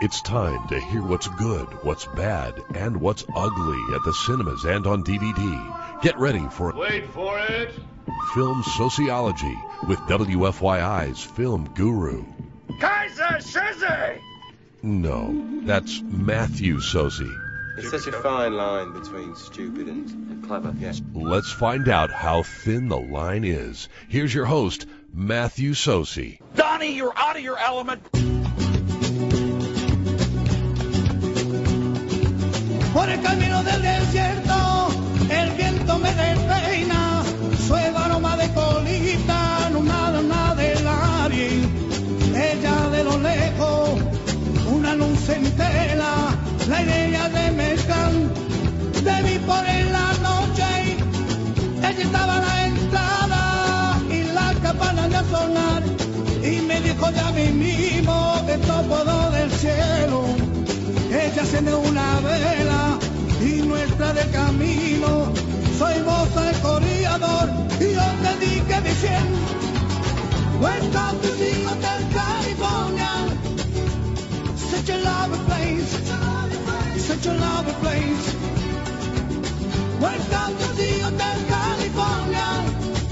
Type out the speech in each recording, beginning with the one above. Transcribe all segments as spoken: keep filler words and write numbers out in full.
It's time to hear what's good, what's bad, and what's ugly at the cinemas and on D V D. Get ready for Wait for it! Film Sociology with W F Y I's film guru. Kaiser Soze! No, that's Matthew Soze. It's such a fine line between stupid and, and clever, yes. Let's find out how thin the line is. Here's your host, Matthew Soze. Donnie, you're out of your element! Por el camino del desierto, el viento me despeina, suave aroma de colita, no nada, nada del aire. Ella de lo lejos, una luz en tela, la idea de mezcal, te vi por en la noche, ella estaba a la entrada y la campana de sonar, y me dijo ya mismo que todo del cielo. Ella enciende una vela y nuestra de camino. Soy moza del corredor y yo te dije diciendo, welcome to the Hotel California. Such a lovely place, such a lovely place. Welcome to the Hotel California.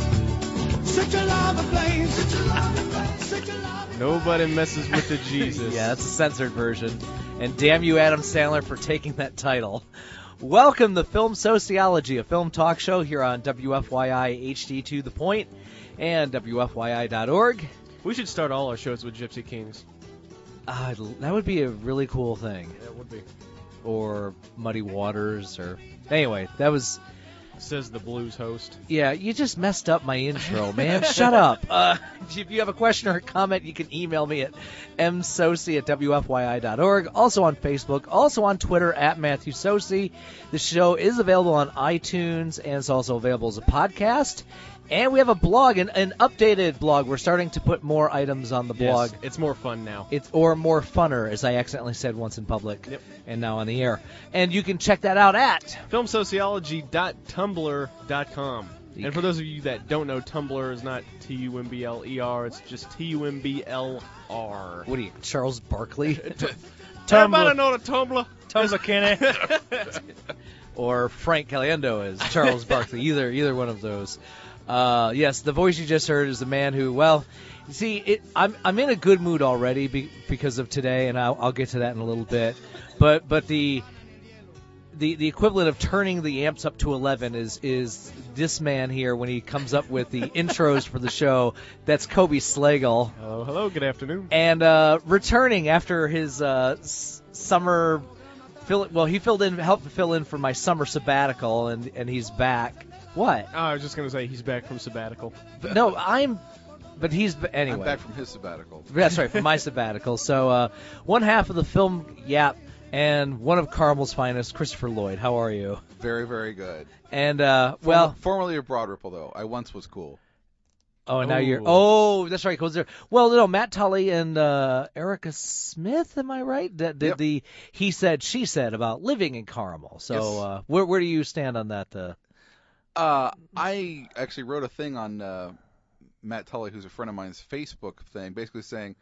Such a lovely place, such a lovely place, such a lovely place. Nobody messes with the Jesus. Yeah, that's a censored version. And damn you, Adam Sandler, for taking that title. Welcome to Film Sociology, a film talk show here on W F Y I H D to the Point and W F Y I dot org. We should start all our shows with Gypsy Kings. Uh, that would be a really cool thing. Yeah, it would be. Or Muddy Waters, or... Anyway, that was... Says the blues host. Yeah, you just messed up my intro, man. Shut up. Uh, if you have a question or a comment, you can email me at m soci at w f y i dot org. Also on Facebook. Also on Twitter at Matthew Soce. The show is available on iTunes, and it's also available as a podcast. And we have a blog, an, an updated blog. We're starting to put more items on the blog. Yes, it's more fun now. It's or more funner, as I accidentally said once in public, yep. And now on the air. And you can check that out at film sociology dot tumblr dot com. And for those of you that don't know, Tumblr is not T U M B L E R, it's just T U M B L R. What are you, Charles Barkley? Everybody know the Tumblr. Tumblr, Kenny. Or Frank Caliendo is Charles Barkley. Either either one of those. Uh, yes, the voice you just heard is the man who, well, you see, it, I'm I'm in a good mood already be, because of today, and I'll, I'll get to that in a little bit. But but the the the equivalent of turning the amps up to eleven is is this man here when he comes up with the intros for the show. That's Kobe Slagle. Hello, hello, good afternoon. And uh, returning after his uh, s- summer, fill, well, he filled in, helped fill in for my summer sabbatical, and and he's back. What? Oh, I was just going to say he's back from sabbatical. But no, I'm... But he's... Anyway. I'm back from his sabbatical. That's right, from my sabbatical. So, uh, one half of the film Yap and one of Carmel's finest, Christopher Lloyd. How are you? Very, very good. And, uh, Form- well... Formerly a Broad Ripple, though. I once was cool. Oh, and now Ooh. you're... Oh, that's right. There. Well, no, Matt Tully and uh, Erica Smith, am I right? Did, did yep. the he said, she said about living in Carmel. So, yes. uh, where where do you stand on that? Uh, Uh, I actually wrote a thing on uh, Matt Tully, who's a friend of mine's, Facebook thing, basically saying,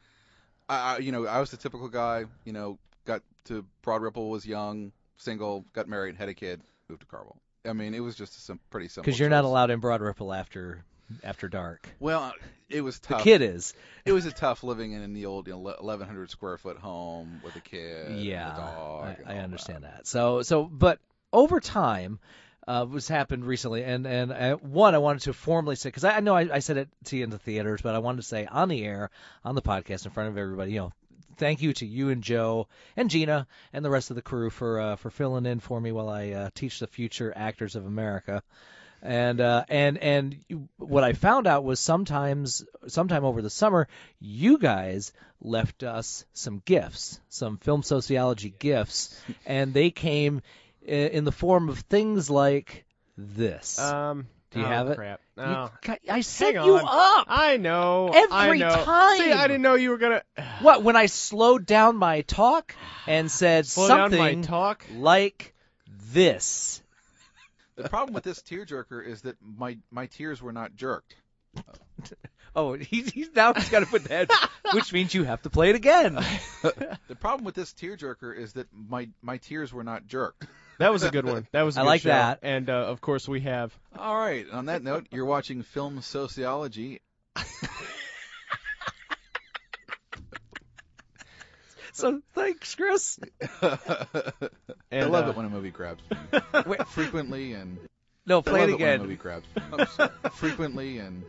I, I, you know, I was the typical guy, you know, got to Broad Ripple, was young, single, got married, had a kid, moved to Carmel. I mean, it was just a sim- pretty simple. Because you're choice. not allowed in Broad Ripple after after dark. Well, it was tough. The kid is. It was a tough living in the old you know, eleven hundred square foot home with a kid, Yeah, and a dog. I, and I all understand that. that. So so, but over time. Uh, what's happened recently, and and uh, one I wanted to formally say, because I, I know I, I said it to you in the theaters, but I wanted to say on the air, on the podcast, in front of everybody, you know, thank you to you and Joe and Gina and the rest of the crew for uh, for filling in for me while I uh, teach the future actors of America. And uh, and and you, what I found out was sometimes, sometime over the summer, you guys left us some gifts, some film sociology gifts, and they came in the form of things like this. Um, Do you oh, have it? Crap. You- No. I set Hang you on. up. I know. Every I know. time. See, I didn't know you were going to... What, when I slowed down my talk and said Slow something down my talk? like this? The problem with this tearjerker is that my my tears were not jerked. Oh, he's, he's now he's got to put the head, which means you have to play it again. The problem with this tearjerker is that my my tears were not jerked. That was a good one. That was a I good like show. that. And, uh, of course, we have... All right. On that note, you're watching Film Sociology. So thanks, Chris. I And, love uh, it when a movie grabs me. Wait, Frequently and no, I play love it it when a again. movie grabs me. I'm sorry. Frequently and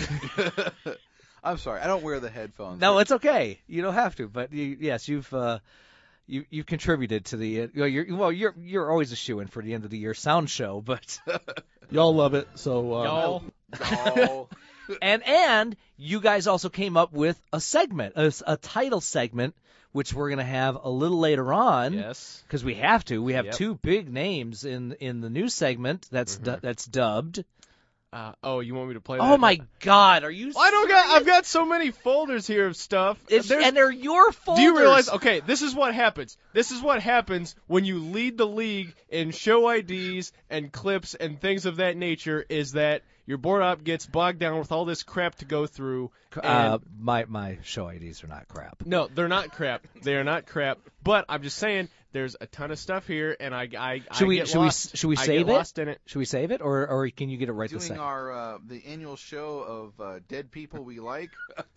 I'm sorry. I don't wear the headphones. No, it's okay. You don't have to. But you, yes, you've uh, you you've contributed to the. Uh, well, you're well, you're you're always a shoo-in for the end of the year sound show, but Y'all love it, so uh, Y'all. Oh. and and you guys also came up with a segment, a, a title segment, which we're gonna have a little later on. Yes. Because we have to. We have Yep. two big names in in the news segment that's du- that's dubbed. Uh, oh, you want me to play that? Oh my God, are you? I don't serious? got. I've got so many folders here of stuff. It's, There's- and they're your folders. Do you realize? Okay, this is what happens. This is what happens when you lead the league in show I Ds and clips and things of that nature. Is that your board op gets bogged down with all this crap to go through? Uh, And my my show I Ds are not crap. no, they're not crap. They are not crap. But I'm just saying, there's a ton of stuff here, and I I, Should I we get should lost. we should we I save get it? lost in it. Should we save it, or or can you get it right this Doing second? our uh, the annual show of uh, dead people we like.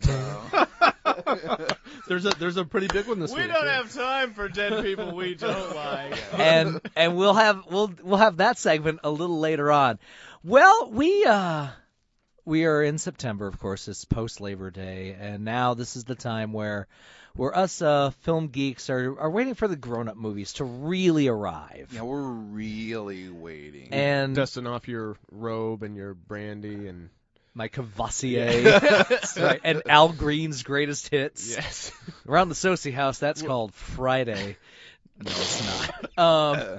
Uh, there's a there's a pretty big one this We week. don't yeah. have time for dead people we don't like. and and we'll have we'll we'll have that segment a little later on. Well, we uh we are in September, of course. It's post Labor Day, and now this is the time where where us uh, film geeks are are waiting for the grown up movies to really arrive. yeah, we're really waiting. And Dusting off your robe and your brandy and my Cavassier, That's right, and Al Green's greatest hits. yes. Around the Soci house, that's called Friday. No, it's not. Um,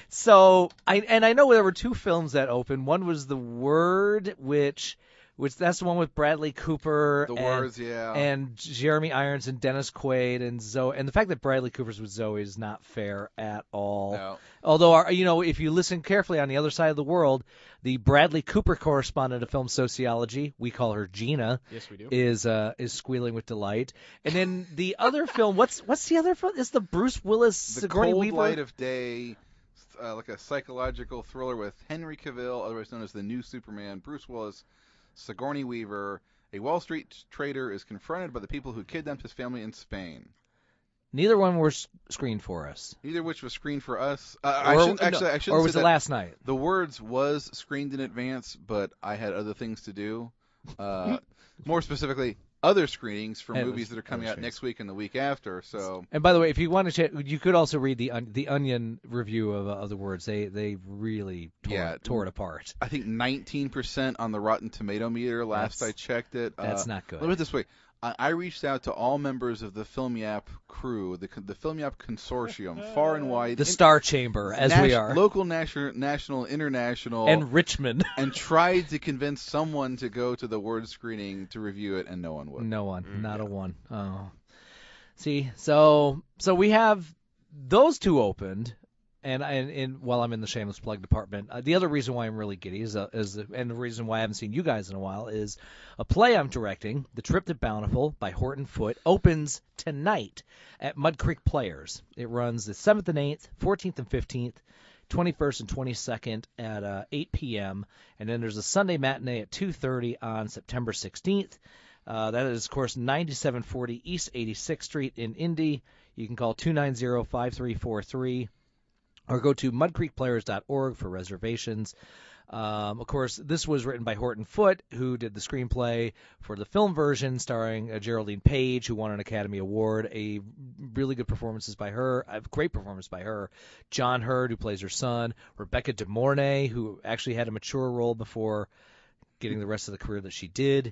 so I and I know there were two films that opened. One was The Word, which which that's the one with Bradley Cooper the and, words, yeah. and Jeremy Irons and Dennis Quaid and Zoe. And the fact that Bradley Cooper's with Zoe is not fair at all. No. Although, our, you know, if you listen carefully on the other side of the world, the Bradley Cooper correspondent of Film Sociology, we call her Gina, Yes, we do. is uh, is squealing with delight. And then the other film, what's what's the other film? It's the Bruce Willis The Sigourney Cold Weaver. Light of Day, uh, like a psychological thriller with Henry Cavill, otherwise known as the new Superman, Bruce Willis, Sigourney Weaver. A Wall Street trader is confronted by the people who kidnapped his family in Spain. Neither one were s- screened for us. Neither of which was screened for us. Uh, I Or- shouldn't, actually, no, I shouldn't or was say it that. last night? The Words was screened in advance, but I had other things to do. Uh, more specifically, other screenings for And movies that are coming other out next week and the week after. So And by the way, if you want to check, you could also read the on- the Onion review of, uh, of the Words. They they really tore, Yeah. tore it apart. I think nineteen percent on the Rotten Tomato meter last That's- I checked it. That's uh, not good. Let me put it this way. I, I reached out to all members of the Film Yap crew, the the Film Yap consortium, far and wide. The in- Star Chamber, as nat- we are, Local, national, national, international. and Richmond. and tried to convince someone to go to the Word screening to review it, and no one would. No one, not a one. Oh, see, so so we have those two opened, and and, and while I'm in the shameless plug department, uh, the other reason why I'm really giddy is, uh, is and the reason why I haven't seen you guys in a while is a play I'm directing, The Trip to Bountiful by Horton Foote, opens tonight at Mud Creek Players. It runs the seventh and eighth, fourteenth and fifteenth. twenty-first and twenty-second at uh, eight p.m. And then there's a Sunday matinee at two thirty on September sixteenth. Uh, that is, of course, ninety-seven forty East eighty-sixth Street in Indy. You can call two nine zero, five three four three or go to mud creek players dot org for reservations. Um, of course, this was written by Horton Foote, who did the screenplay for the film version starring uh, Geraldine Page, who won an Academy Award. A really good performances by her, a great performance by her. John Hurd, who plays her son. Rebecca De Mornay, who actually had a mature role before getting the rest of the career that she did.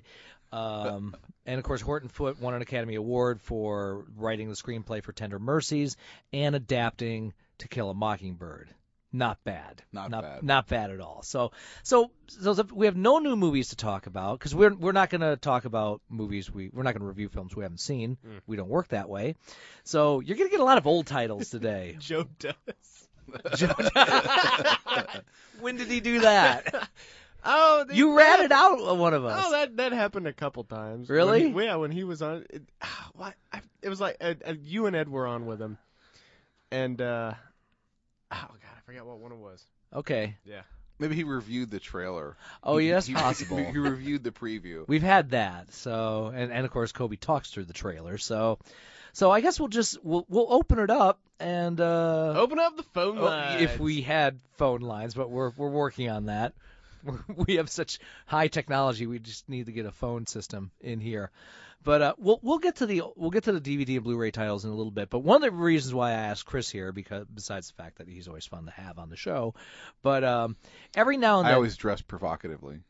Um, and, of course, Horton Foote won an Academy Award for writing the screenplay for Tender Mercies and adapting To Kill a Mockingbird. Not bad. Not not bad. Not bad at all. So, so, so we have no new movies to talk about because we're we're not going to talk about movies we we're not going to review films we haven't seen. Mm. We don't work that way. So you're going to get a lot of old titles today. Joe does. When did he do that? Oh, they- You ratted out one of us. Oh, that that happened a couple times. Really? When he, yeah, when he was on, it, what? I, it was like uh, uh, you and Ed were on with him, and uh, oh god, I forgot what one it was. Okay. Yeah. Maybe he reviewed the trailer. Oh, He- yeah, that's he, possible. He, he reviewed the preview. We've had that. So, and, and of course, Kobe talks through the trailer. So, so I guess we'll just we'll we'll open it up and uh, Open up the phone oh, line. if we had phone lines, but we're we're working on that. We're, we have such high technology, we just need to get a phone system in here. But uh, we'll we'll get to the we'll get to the D V D and Blu-ray titles in a little bit. But one of the reasons why I asked Chris here, because besides the fact that he's always fun to have on the show, but um, every now and then I always dress provocatively.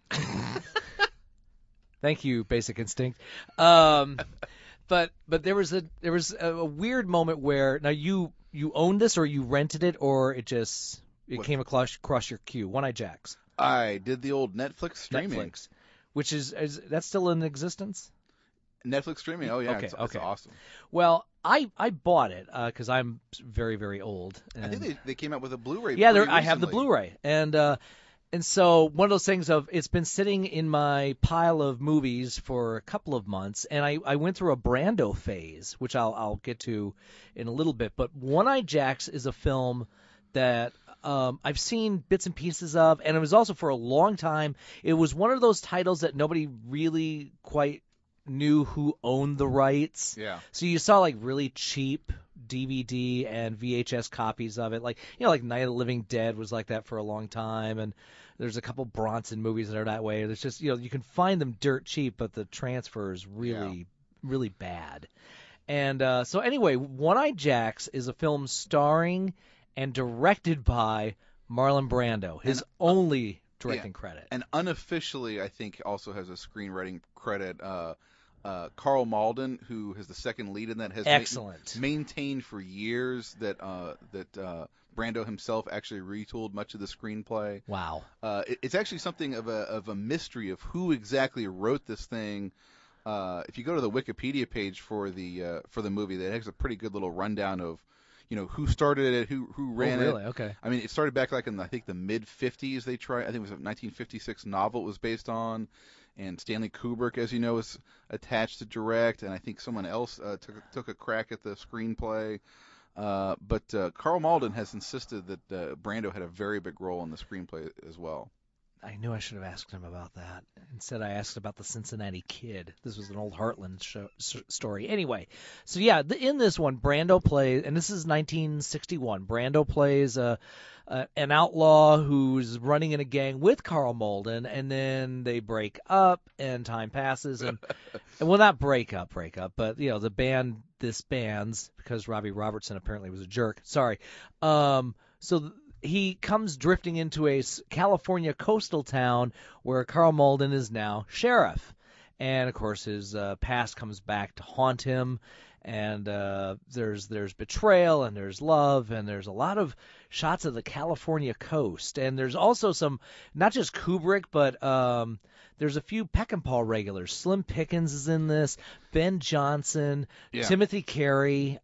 Thank you, Basic Instinct. Um, but but there was a there was a, a weird moment where now you you owned this or you rented it or it just it What? came across across your queue. One Eye Jacks, I did the old Netflix streaming. Netflix, which is is that still in existence? Netflix streaming. Oh yeah, Okay, it's, it's okay. awesome. Well, I I bought it because I'm very very old. And I think they they came out with a Blu-ray. yeah, pretty there, I have the recently. Blu-ray, and uh, and so one of those things of it's been sitting in my pile of movies for a couple of months, and I, I went through a Brando phase, which I'll I'll get to in a little bit. But One Eye Jacks is a film that um, I've seen bits and pieces of, and it was also for a long time. It was one of those titles that nobody really quite knew who owned the rights. Yeah. So you saw like really cheap D V D and V H S copies of it. Like, you know, like Night of the Living Dead was like that for a long time. And there's a couple Bronson movies that are that way. There's just, you know, you can find them dirt cheap, but the transfer is really, really bad. And uh, so anyway, One Eye Jacks is a film starring and directed by Marlon Brando, his And, only directing yeah. credit. And unofficially, I think also has a screenwriting credit. Uh, uh, Carl Malden, who is the second lead in that, has ma- Excellent. maintained for years that uh, that uh, Brando himself actually retooled much of the screenplay. Wow. Uh, it, it's actually something of a of a mystery of who exactly wrote this thing. Uh, if you go to the Wikipedia page for the uh, for the movie, that has a pretty good little rundown of, you know, who started it, who who ran oh, really? it. Okay. I mean, it started back like in the, I think the mid fifties. They tried. I think it was a nineteen fifty-six novel it was based on, and Stanley Kubrick, as you know, was attached to direct, and I think someone else uh, took took a crack at the screenplay. Uh, but uh, Carl Malden has insisted that uh, Brando had a very big role in the screenplay as well. I knew I should have asked him about that. Instead, I asked about the Cincinnati Kid. This was an old Heartland show, s- story. Anyway, so yeah, the, in this one, Brando plays, and this is nineteen sixty-one. Brando plays a, a an outlaw who's running in a gang with Carl Malden, and then they break up, and time passes, and, and well, not break up, break up, but you know, the band disbands because Robbie Robertson apparently was a jerk. Sorry. Um, so. Th- He comes drifting into a California coastal town where Carl Malden is now sheriff. And, of course, his uh, past comes back to haunt him. And uh, there's there's betrayal and there's love and there's a lot of shots of the California coast. And there's also some, not just Kubrick, but um, there's a few Peckinpah regulars. Slim Pickens is in this, Ben Johnson, Yeah. Timothy Carey,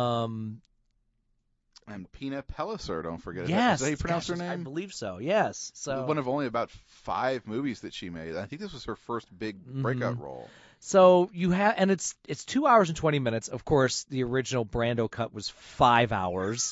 um And Pina Pellicer, don't forget. Is that- Yes, Is that how you pronounce gosh, her I name? believe so. Yes. So, One of only about five movies that she made. I think this was her first big breakout Mhm. role. so you have, and it's it's two hours and twenty minutes. Of course, the original Brando cut was five hours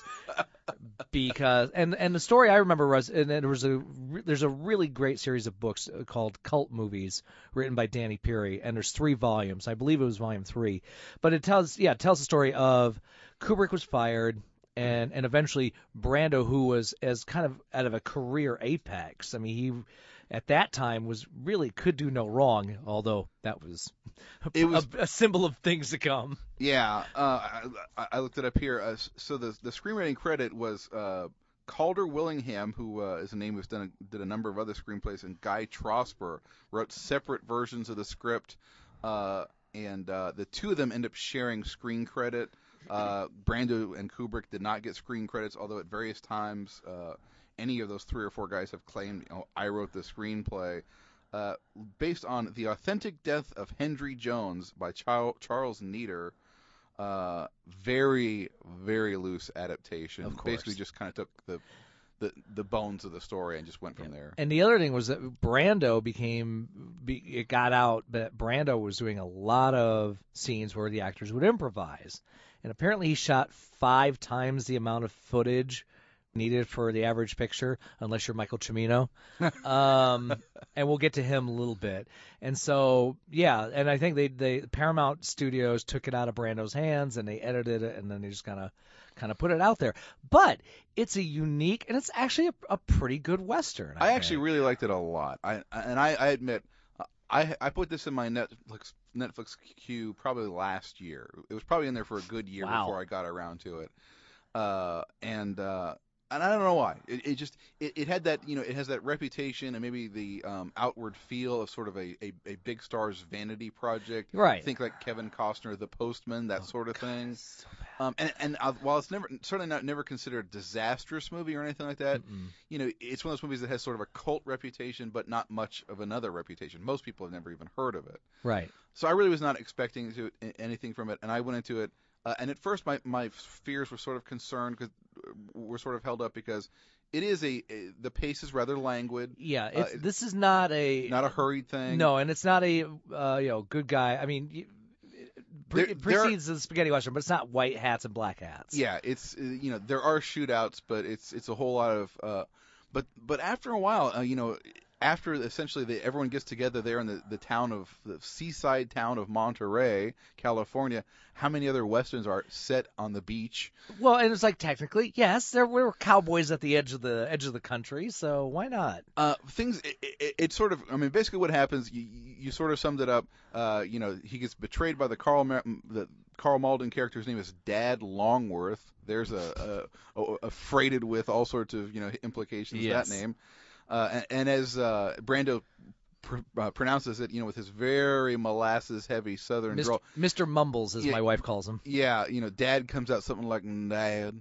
because, and and the story I remember was, and there was a there's a really great series of books called Cult Movies written by Danny Peary, and there's three volumes. I believe it was volume three, but it tells yeah it tells the story of Kubrick was fired. And and eventually Brando, who was as kind of out of a career apex. I mean, he at that time was really could do no wrong, although that was a, It was- a, a symbol of things to come. Yeah, uh, I, I looked it up here. Uh, so the the screenwriting credit was uh, Calder Willingham, who uh, is a name who's done a, did a number of other screenplays, and Guy Trosper wrote separate versions of the script, uh, and uh, the two of them end up sharing screen credit. Uh, Brando and Kubrick did not get screen credits, although at various times uh, any of those three or four guys have claimed, you know, I wrote the screenplay. Uh, based on The Authentic Death of Henry Jones by Char- Charles Neater. Uh, very, very loose adaptation. Of course. Basically just kind of took the the the bones of the story and just went from there. And the other thing was that Brando became, be, it got out that Brando was doing a lot of scenes where the actors would improvise. And apparently he shot five times the amount of footage needed for the average picture, unless you're Michael Cimino. um, and we'll get to him a little bit. And so, yeah, and I think they, they Paramount Studios took it out of Brando's hands and they edited it and then they just kind of kind of put it out there. But it's a unique, and it's actually a, a pretty good Western. I, I actually really liked it a lot. I and I, I admit, I I put this in my Netflix Netflix queue probably last year. It was probably in there for a good year Wow. before I got around to it. Uh, and uh, and I don't know why. It, it just it, it had that, you know, it has that reputation and maybe the um, outward feel of sort of a, a, a big star's vanity project. Right. Think like Kevin Costner, The Postman, that Oh, sort of God, thing. it's so bad. Um, and and uh, while it's never certainly not never considered a disastrous movie or anything like that, Mm-mm. you know, it's one of those movies that has sort of a cult reputation, but not much of another reputation. Most people have never even heard of it. Right. So I really was not expecting to anything from it, and I went into it. Uh, and at first, my, my fears were sort of concerned because were sort of held up because it is a, a the pace is rather languid, Yeah, Uh, it's, this is not a not a hurried thing. no, and it's not a uh, you know good guy. I mean, you, pre- There- it there are- precedes the spaghetti western, but it's not white hats and black hats. Yeah, it's uh, you know there are shootouts, but it's it's a whole lot of uh, but but after a while, uh, you know, after essentially the, everyone gets together there in the, the town of the seaside town of Monterey, California. How many other westerns are set on the beach? Well, and it's like technically, yes, there were cowboys at the edge of the edge of the country, so why not? Uh, things it, it, it sort of I mean basically what happens you, you sort of summed it up. Uh, you know he gets betrayed by the Carl Ma- the Carl Malden character's name is Dad Longworth. There's a, a, a, a freighted with all sorts of you know implications. Yes. That name. Uh, and, and as uh, Brando pr- uh, pronounces it, you know, with his very molasses-heavy Southern Mister drawl. Mister Mumbles, as Yeah. my wife calls him. Yeah, you know, Dad comes out something like Dad.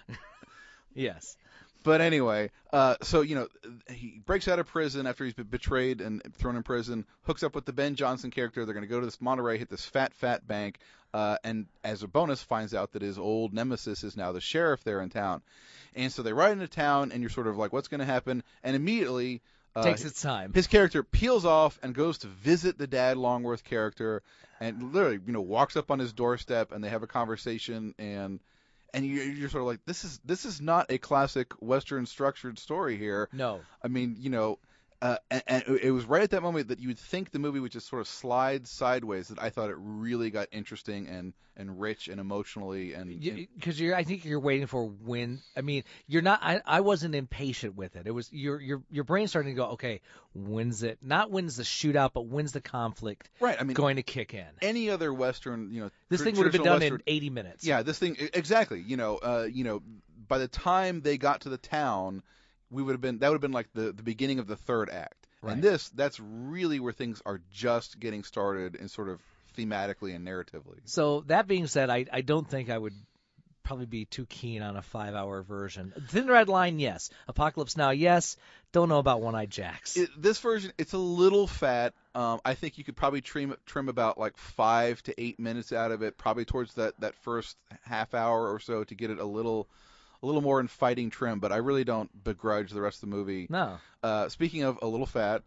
Yes. But anyway, uh, so you know, he breaks out of prison after he's been betrayed and thrown in prison. Hooks up with the Ben Johnson character. They're going to go to this Monterey, hit this fat, fat bank, uh, and as a bonus, finds out that his old nemesis is now the sheriff there in town. And so they ride into town, and you're sort of like, what's going to happen? And immediately, uh, Takes its time. his character peels off and goes to visit the Dad Longworth character, and literally, you know, walks up on his doorstep, and they have a conversation, and and you- you're sort of like, this is this is not a classic Western structured story here. No. I mean, you know, uh, and, and it was right at that moment that you would think the movie would just sort of slide sideways that I thought it really got interesting and, and rich and emotionally and, and Because you're, I think you're waiting for when. I mean, you're not. I, I wasn't impatient with it. It was your your your brain starting to go, okay, when's it? Not when's the shootout, but when's the conflict right. I mean, going to kick in? any other Western, you know, This tr- thing would have been traditional done Western, in eighty minutes. Yeah, this thing exactly. You know, uh, you know, by the time they got to the town, we would have been that would have been like the the beginning of the third act. Right. And this, that's really where things are just getting started and sort of thematically and narratively. So that being said, I I don't think I would probably be too keen on a five-hour version. Thin Red Line, yes. Apocalypse Now, yes. Don't know about One Eyed Jacks. It, this version, it's a little fat. Um, I think you could probably trim trim about like five to eight minutes out of it, probably towards that, that first half hour or so to get it a little a little more in fighting trim. But I really don't begrudge the rest of the movie. No. Uh, speaking of a little fat,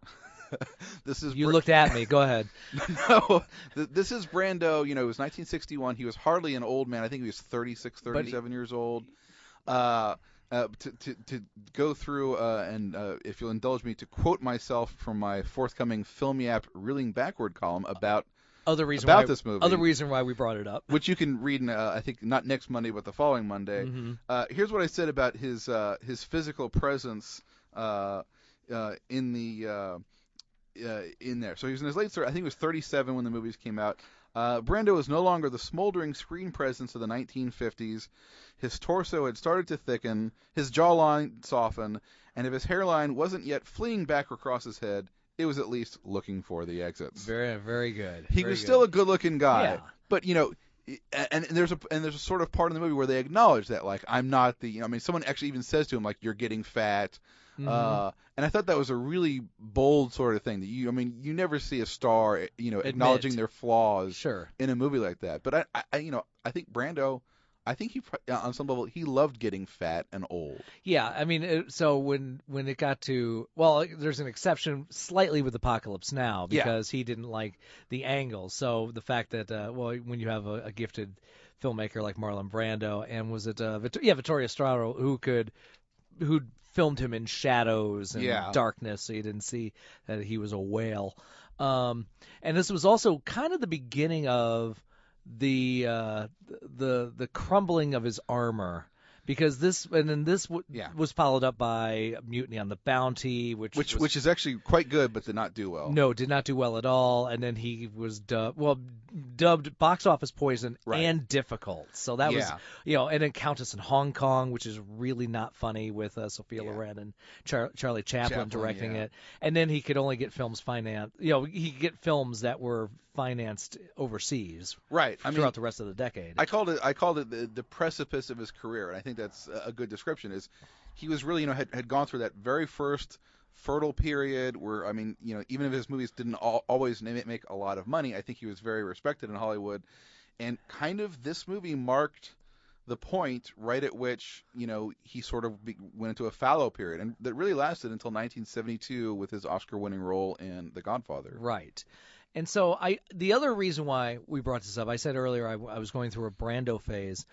this is You Br- looked at me. Go ahead. no, th- this is Brando. You know, it was nineteen sixty-one. He was hardly an old man. I think he was thirty-six, thirty-seven years old. Uh, uh, to, to to go through uh, and uh, if you'll indulge me to quote myself from my forthcoming Filmy App Reeling Backward column about Other reason about why, this movie. Other reason why we brought it up. which you can read in, uh, I think not next Monday but the following Monday. Mhm. Uh, here's what I said about his uh, his physical presence uh, uh, in the uh, uh, in there. So he was in his late thirties. I think he was thirty-seven when the movies came out. Uh, Brando was no longer the smoldering screen presence of the nineteen fifties. His torso had started to thicken, his jawline soften, and if his hairline wasn't yet fleeing back across his head, it was at least looking for the exits. Very, very good. He Very was good. still a good-looking guy, Yeah. but you know, and, and there's a and there's a sort of part in the movie where they acknowledge that, like, I'm not the. You know, I mean, someone actually even says to him, like, you're getting fat. Mhm. Uh, and I thought that was a really bold sort of thing that you. I mean, you never see a star, you know, Admit. acknowledging their flaws Sure. in a movie like that. But I, I, you know, I think Brando I think he, pro- on some level, he loved getting fat and old. Yeah, I mean, it, so when when it got to, well, there's an exception slightly with Apocalypse Now Yeah. because he didn't like the angles. So the fact that, uh, well, when you have a, a gifted filmmaker like Marlon Brando, and was it, uh, Vit- yeah, Vittorio Storaro, who could, who filmed him in shadows and Yeah. darkness, so you didn't see that he was a whale. Um, and this was also kind of the beginning of the uh, the the crumbling of his armor, because this and then this w- Yeah. was followed up by Mutiny on the Bounty, which Which was, which is actually quite good, but did not do well. no, did not do well at all. And then he was dubbed, well, dubbed box office poison Right. and difficult. So that was, Yeah. you know, and then Countess in Hong Kong, which is really not funny with uh, Sophia Yeah. Loren and Char- Charlie Chaplin, Chaplin, directing yeah. it. And then he could only get films financed, you know, he could get films that were financed overseas Right. I mean, throughout the rest of the decade. I called it I called it the, the precipice of his career, and I think that's a good description. Is he was really you know had, had gone through that very first fertile period where I mean you know even if his movies didn't all, always make make a lot of money, I think he was very respected in Hollywood, and kind of this movie marked the point right at which you know he sort of be, went into a fallow period, and that really lasted until nineteen seventy-two with his Oscar-winning role in The Godfather. Right. And so I, the other reason why we brought this up, I said earlier I, I was going through a Brando phase,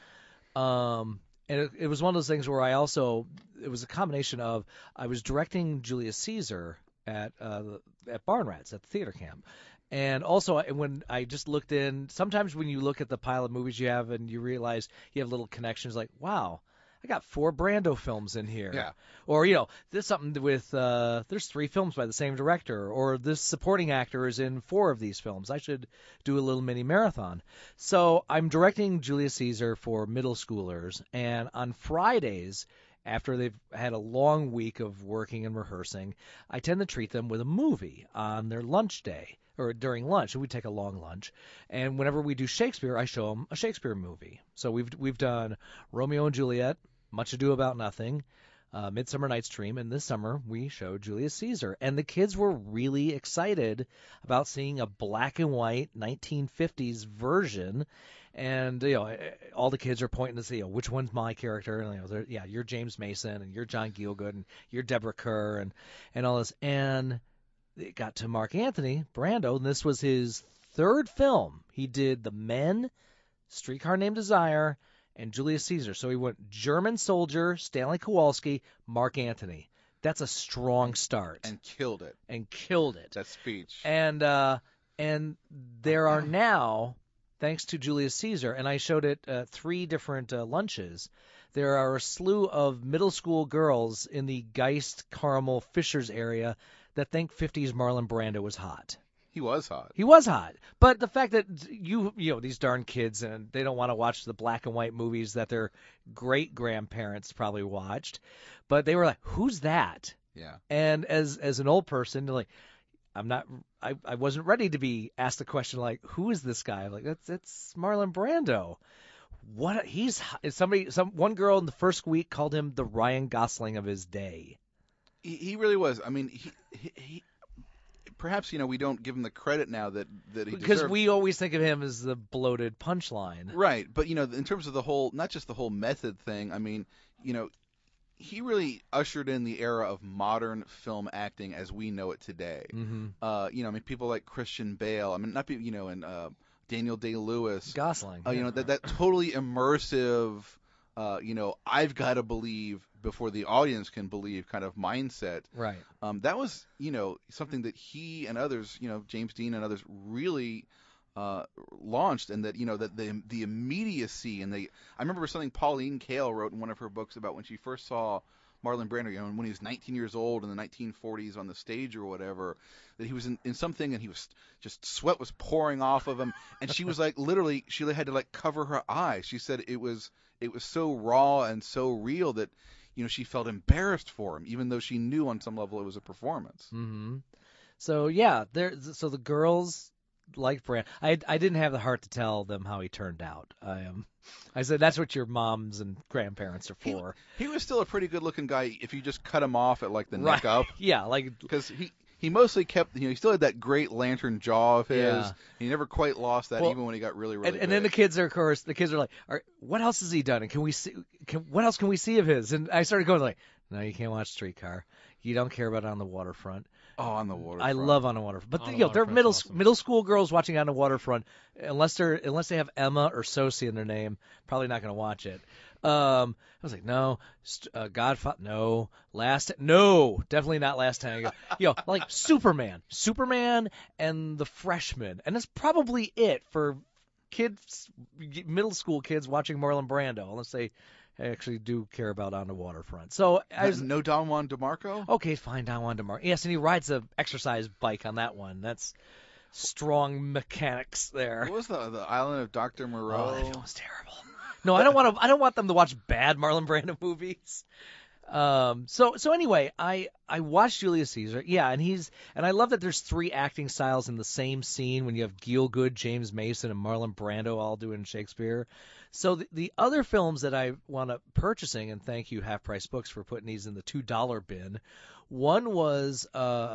um, and it, it was one of those things where I also, it was a combination of, I was directing Julius Caesar at uh, at Barn Rats at the theater camp, and also I- when I just looked in, sometimes when you look at the pile of movies you have and you realize you have little connections, like, wow, I got four Brando films in here. Yeah. Or, you know, there's something with, uh, there's three films by the same director, or this supporting actor is in four of these films. I should do a little mini marathon. So I'm directing Julius Caesar for middle schoolers, and on Fridays, after they've had a long week of working and rehearsing, I tend to treat them with a movie on their lunch day, or during lunch. We take a long lunch, and whenever we do Shakespeare, I show them a Shakespeare movie. So we've we've done Romeo and Juliet, Much Ado About Nothing, uh, Midsummer Night's Dream, and this summer we showed Julius Caesar. And the kids were really excited about seeing a black and white nineteen fifties version. And, you know, all the kids are pointing to see, you know, which one's my character. And, you know, they're, yeah, you're James Mason, and you're John Gielgud, and you're Deborah Kerr, and, and all this. And it got to Mark Anthony Brando, and this was his third film. He did The Men, Streetcar Named Desire, and Julius Caesar. So he went German Soldier, Stanley Kowalski, Mark Anthony. That's a strong start. And killed it. And killed it. That speech. And uh, and there are now, thanks to Julius Caesar, and I showed it uh, three different uh, lunches, there are a slew of middle school girls in the Geist, Carmel, Fishers area that think fifties Marlon Brando was hot. He was hot. He was hot. But the fact that you, you know, these darn kids, and they don't want to watch the black and white movies that their great-grandparents probably watched, but they were like, who's that? Yeah. And as as an old person, like, I'm not, I, I wasn't ready to be asked the question like, who is this guy? Like, that's it's Marlon Brando. What he's somebody, some one girl in the first week called him the Ryan Gosling of his day. He, he really was. I mean, he, he, he perhaps you know we don't give him the credit now that that he Because deserved. we always think of him as the bloated punchline. Right, but you know, in terms of the whole, not just the whole method thing. I mean, you know, he really ushered in the era of modern film acting as we know it today. Mm-hmm. Uh, you know, I mean, people like Christian Bale. I mean, not people, you know, and uh, Daniel Day-Lewis. Gosling. Uh, you yeah. know, that that totally immersive. Uh, you know, I've got to believe before the audience can believe kind of mindset. Right. Um, that was, you know, something that he and others, you know, James Dean and others really uh, launched, and that, you know, that the the immediacy and the. I remember something Pauline Kael wrote in one of her books about when she first saw Marlon Brando, you know, when he was nineteen years old in the nineteen forties on the stage or whatever, that he was in, in something and he was just, sweat was pouring off of him, and she was like, literally, she had to like cover her eyes. She said it was it was so raw and so real that, you know, she felt embarrassed for him, even though she knew on some level it was a performance. Mm-hmm. So yeah, there. So the girls liked Brand. I I didn't have the heart to tell them how he turned out. I um, I said that's what your moms and grandparents are for. He, he was still a pretty good-looking guy if you just cut him off at like the Right. neck up, Yeah, like because he he mostly kept, you know, he still had that great lantern jaw of his. Yeah. He never quite lost that, Well, even when he got really, really And, and big. then the kids are, of course, the kids are like, All right, "What else has he done? And can we see? Can, what else can we see of his?" And I started going like, "No, you can't watch Streetcar. You don't care about On the Waterfront." Oh, On the Waterfront. I love On the Waterfront, but On the, the you know they're Waterfront's middle awesome. middle school girls watching On the Waterfront, unless they're unless they have Emma or Sosie in their name, probably not going to watch it. Um, I was like, no, st- uh, Godfather, no, Last, no, definitely not Last Tango. You know, like Superman, Superman, and The Freshman, and that's probably it for kids, middle school kids watching Marlon Brando, unless they actually do care about On the Waterfront. So I was, no Don Juan DeMarco? okay, fine, Don Juan DeMar. Yes, and he rides a exercise bike on that one. That's strong mechanics there. What was the the Island of Doctor Moreau? Oh, that film was terrible. No, I don't want to. I don't want them to watch bad Marlon Brando movies. Um. So so anyway, I I watched Julius Caesar. Yeah, and he's and I love that there's three acting styles in the same scene when you have Gielgud, James Mason, and Marlon Brando all doing Shakespeare. So the, the other films that I wound up purchasing, and thank you Half Price Books for putting these in the two dollar bin. One was uh,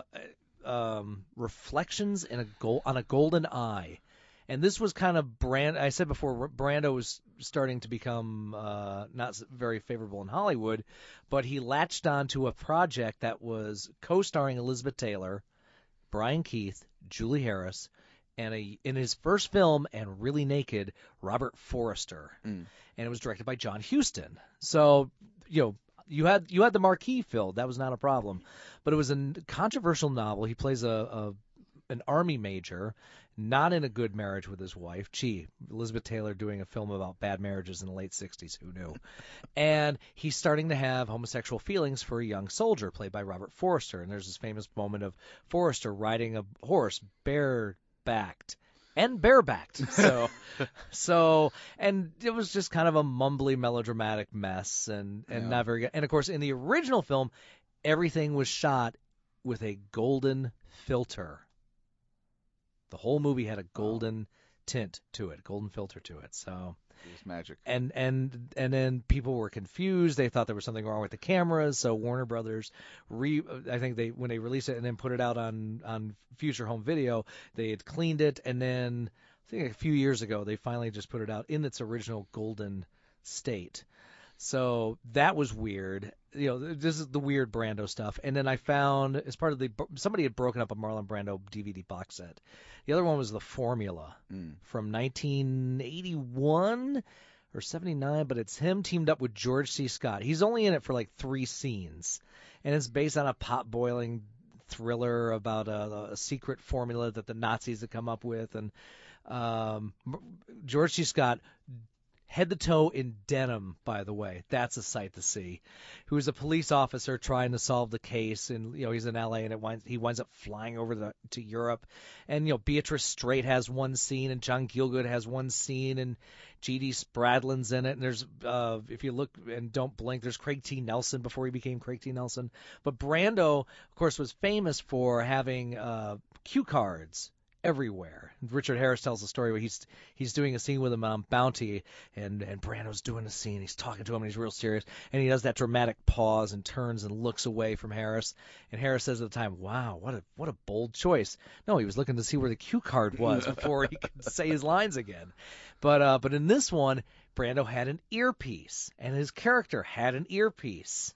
um, Reflections in a Gold, on a Golden Eye. And this was kind of Brand. I said before, Brando was starting to become uh, not very favorable in Hollywood, but he latched on to a project that was co-starring Elizabeth Taylor, Brian Keith, Julie Harris, and a, in his first film, and really naked, Robert Forster. Mm. And it was directed by John Huston. So, you know, you had you had the marquee filled. That was not a problem. But it was a controversial novel. He plays a, a an army major, not in a good marriage with his wife. Gee, Elizabeth Taylor doing a film about bad marriages in the late sixties, who knew? And he's starting to have homosexual feelings for a young soldier, played by Robert Forster. And there's this famous moment of Forster riding a horse barebacked. And barebacked. So, so, and it was just kind of a mumbly, melodramatic mess, and, and Yeah. not very good. And of course, in the original film, everything was shot with a golden filter. The whole movie had a golden tint to it, golden filter to it. So, It was magic. and and and then people were confused. They thought there was something wrong with the cameras. So Warner Brothers, re, I think they when they released it and then put it out on on Future Home Video, they had cleaned it, and then I think a few years ago they finally just put it out in its original golden state. So that was weird. You know, this is the weird Brando stuff. And then I found, as part of the, somebody had broken up a Marlon Brando D V D box set. The other one was The Formula Mm. from nineteen eighty-one or seventy-nine, but it's him teamed up with George C. Scott. He's only in it for like three scenes. And it's based on a pot-boiling thriller about a, a secret formula that the Nazis had come up with. And um, George C. Scott, head to toe in denim, by the way. That's a sight to see. Who is a police officer trying to solve the case, and you know he's in L A, and it winds, he winds up flying over the, to Europe. And you know Beatrice Straight has one scene, and John Gielgud has one scene, and G D Spradlin's in it. And there's, uh, if you look and don't blink, there's Craig T. Nelson before he became Craig T. Nelson. But Brando, of course, was famous for having uh, cue cards everywhere. Richard Harris tells the story where he's he's doing a scene with him on Bounty, and and Brando's doing a scene. He's talking to him, and he's real serious, and he does that dramatic pause and turns and looks away from Harris. And Harris says at the time, "Wow, what a what a bold choice." No, he was looking to see where the cue card was before he could say his lines again. But uh, but in this one, Brando had an earpiece, and his character had an earpiece.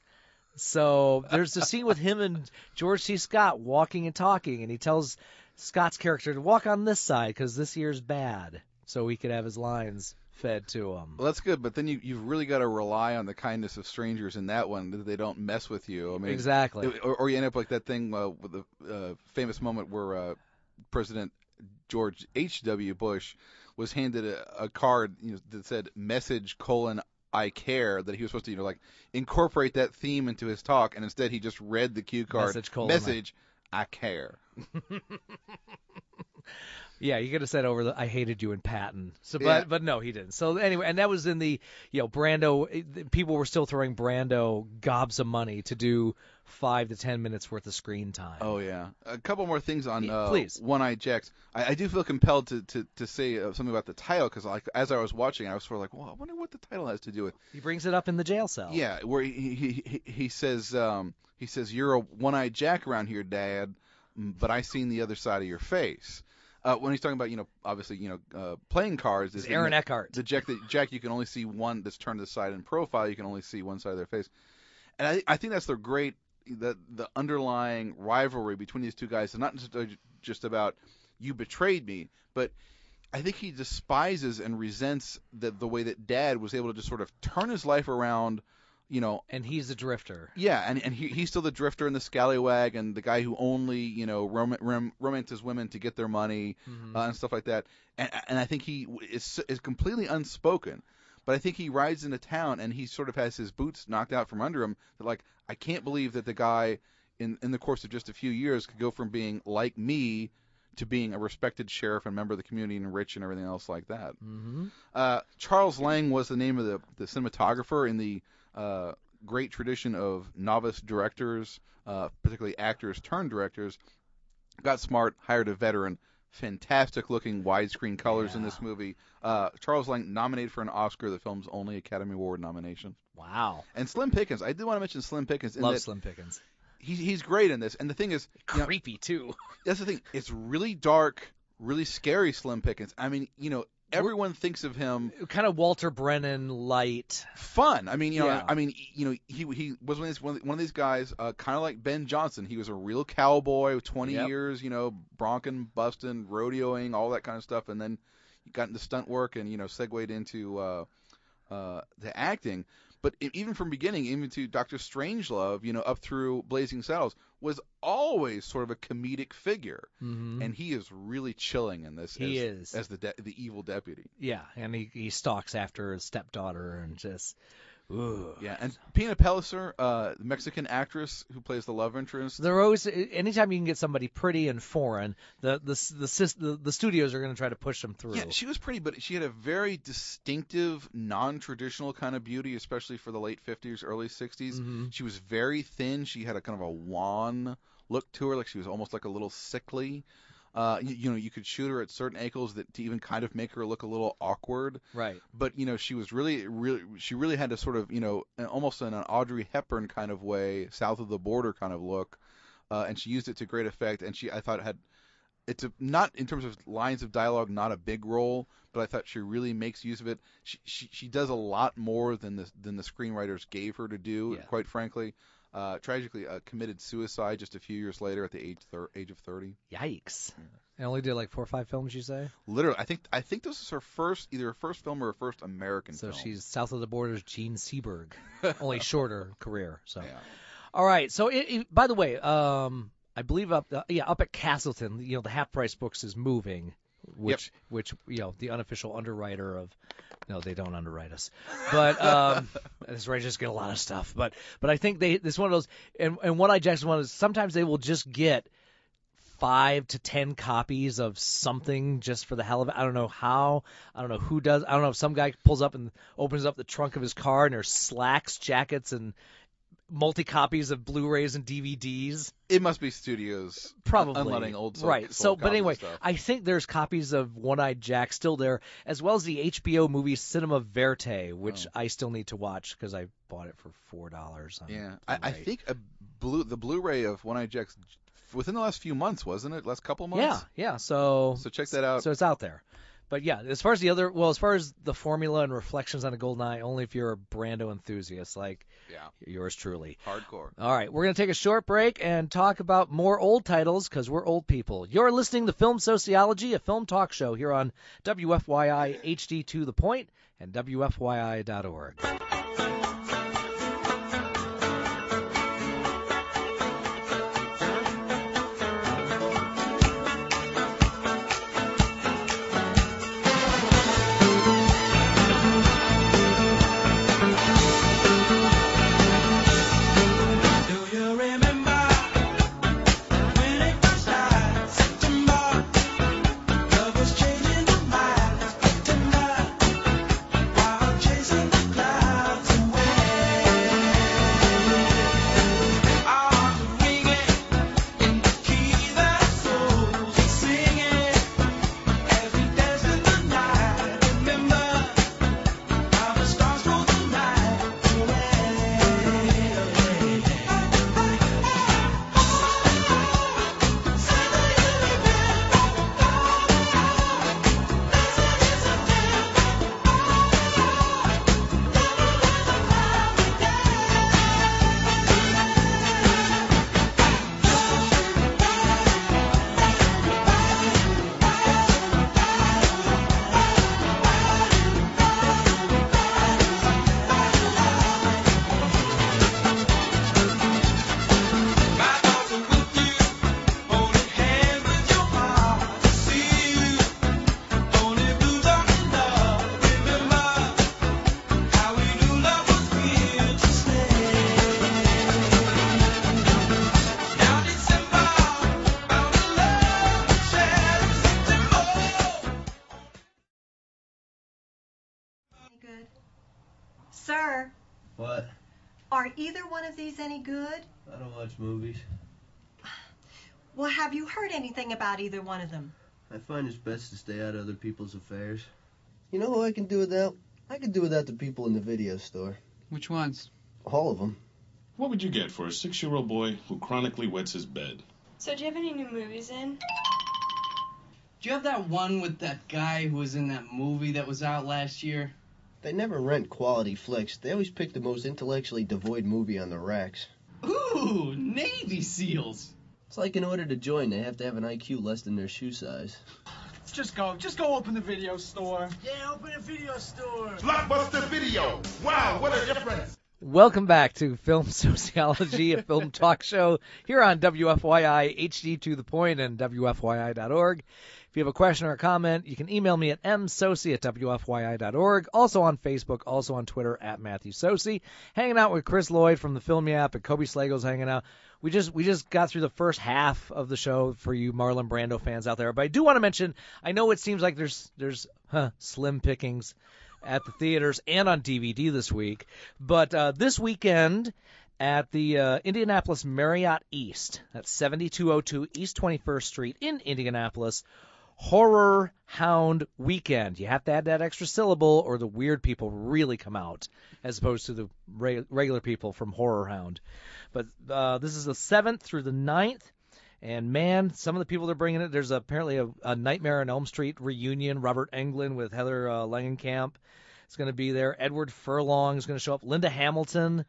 So there's the scene with him and George C. Scott walking and talking, and he tells Scott's character to walk on this side because this ear's bad, so he could have his lines fed to him. Well, that's good, but then you, you've really got to rely on the kindness of strangers in that one, that they don't mess with you. I mean, Exactly. it- or, or you end up like that thing uh, with the uh, famous moment where uh, President George H W. Bush was handed a, a card, you know, that said "message colon I care," that he was supposed to, you know, like incorporate that theme into his talk, and instead he just read the cue card, Message colon message I care. Yeah, you could have said over the "I hated you" in Patton. So, but Yeah. but no, he didn't. So anyway, and that was in the you know Brando. People were still throwing Brando gobs of money to do five to ten minutes worth of screen time. Oh yeah, a couple more things on Yeah, uh, please. One-Eyed Jacks. I, I do feel compelled to to, to say uh, something about the title, because like as I was watching, I was sort of like, well, I wonder what the title has to do with. He brings it up in the jail cell. Yeah, where he he he, he says um he says you're a one-eyed Jack around here, Dad. m- but I seen the other side of your face. Uh, when he's talking about, you know, obviously, you know, uh, playing cards, is It's Aaron the, Eckhart. The Jack, that Jack, you can only see one that's turned to the side in profile. You can only see one side of their face, and I, I think that's the great, the the underlying rivalry between these two guys. It's not just, uh, just about you betrayed me, but I think he despises and resents the the way that Dad was able to just sort of turn his life around. You know, and he's a drifter. Yeah, and and he, he's still the drifter and the scallywag and the guy who only, you know, rom- rom- romances women to get their money Mhm. uh, and stuff like that. And and I think he is is completely unspoken. But I think he rides into town and he sort of has his boots knocked out from under him. That like, I can't believe that the guy in in the course of just a few years could go from being like me to being a respected sheriff and member of the community and rich and everything else like that. Mm-hmm. Uh, Charles Lang was the name of the the cinematographer in the Uh, great tradition of novice directors, uh, particularly actors turned directors. Got smart, hired a veteran. Fantastic looking widescreen colors Yeah. in this movie. Uh, Charles Lang nominated for an Oscar, the film's only Academy Award nomination. Wow. And Slim Pickens, I did want to mention Slim Pickens. In Love that Slim Pickens. He's he's great in this. And the thing is, you know, Creepy too. that's the thing. It's really dark, really scary. Slim Pickens. I mean, you know. Everyone thinks of him kind of Walter Brennan light, fun. I mean, you know, Yeah. I mean, you know, he he was one of these one of, one of these guys, uh, kind of like Ben Johnson. He was a real cowboy with twenty Yep. years, you know, bronking, busting, rodeoing, all that kind of stuff, and then he got into stunt work and you know, segued into uh, uh, the acting. But e- even from beginning, even to Doctor Strangelove, you know, up through Blazing Saddles, was always sort of a comedic figure, mm-hmm. and he is really chilling in this. He as, is as the de- the evil deputy. Yeah, and he he stalks after his stepdaughter and just. Ooh. Yeah, and Pina Pellicer, uh, the Mexican actress who plays the love interest. They're always anytime you can get somebody pretty and foreign, the the the the, the studios are going to try to push them through. Yeah, she was pretty, but she had a very distinctive, non-traditional kind of beauty, especially for the late fifties, early sixties. Mm-hmm. She was very thin. She had a kind of a wan look to her, like she was almost like a little sickly. Uh, you, you know, you could shoot her at certain angles that to even kind of make her look a little awkward. Right. But you know, she was really, really, she really had a sort of, you know, an, almost in an Audrey Hepburn kind of way, south of the border kind of look, uh, and she used it to great effect. And she, I thought, had it's a, not in terms of lines of dialogue, not a big role, but I thought she really makes use of it. She, she, she does a lot more than the than the screenwriters gave her to do. Yeah. Quite frankly. Uh, tragically, uh, committed suicide just a few years later at the age thir- age of thirty. Yikes! And only did like four or five films, you say? Literally, I think I think this is her first, either her first film or her first American So film. she's south of the border's Gene Seberg, only shorter career. So, Yeah. all right. So, it, it, by the way, um, I believe up uh, yeah up at Castleton, you know, the Half Price Books is moving, which which you know the unofficial underwriter of. No, they don't underwrite us, but um, this writers get a lot of stuff. But but I think they this is one of those, and and One Eye Jackson one is sometimes they will just get five to ten copies of something just for the hell of it. I don't know how. I don't know who does. I don't know if some guy pulls up and opens up the trunk of his car and there's slacks, jackets, and multi copies of Blu-rays and D V Ds. It must be studios Probably unloading old sold, right. So, sold but copies anyway, of stuff. I think there's copies of One-Eyed Jack still there, as well as the H B O movie Cinema Verte, which Oh. I still need to watch because I bought it for four dollars. Yeah, I, I think a blue the Blu-ray of One Eye Jack's within the last few months, wasn't it? Last couple months. Yeah, yeah. So So check that out. So it's out there. But yeah, as far as the other, well, as far as the formula and reflections on a Golden Eye, only if you're a Brando enthusiast like Yeah. yours truly. Hardcore. All right, we're going to take a short break and talk about more old titles because we're old people. You're listening to Film Sociology, a film talk show here on W F Y I H D to the Point and W F Y I dot org. Chasing the clouds. Sir, What? are either one of these any good? I don't watch movies. Well, have you heard anything about either one of them? I find it's best to stay out of other people's affairs. You know who I can do without? I can do without the people in the video store. Which ones? All of them. What would you get for a six-year-old boy who chronically wets his bed? So do you have any new movies in? Do you have that one with that guy who was in that movie that was out last year? They never rent quality flicks. They always pick the most intellectually devoid movie on the racks. Ooh, Navy SEALs. It's like in order to join, they have to have an I Q less than their shoe size. Just go. Just go open the video store. Yeah, open a video store. Blockbuster Video. Wow, what a difference. Welcome back to Film Sociology, a film talk show here on W F Y I H D to the point and W F Y I dot org. If you have a question or a comment, you can email me at m soci at W F Y I dot org. Also on Facebook, also on Twitter at Matthew Soci. Hanging out with Chris Lloyd from the Film Yap, and Kobe Slago's hanging out. We just we just got through the first half of the show for you Marlon Brando fans out there. But I do want to mention, I know it seems like there's there's huh, slim pickings at the theaters and on D V D this week. But uh, this weekend at the uh, Indianapolis Marriott East, that's seventy-two oh two East twenty-first Street in Indianapolis, Horror Hound Weekend. You have to add that extra syllable or the weird people really come out, as opposed to the re- regular people from Horror Hound. But uh, this is the seventh through the ninth. And, man, some of the people that are bringing it, there's apparently a, a Nightmare on Elm Street reunion. Robert Englund with Heather uh, Langenkamp is going to be there. Edward Furlong is going to show up. Linda Hamilton.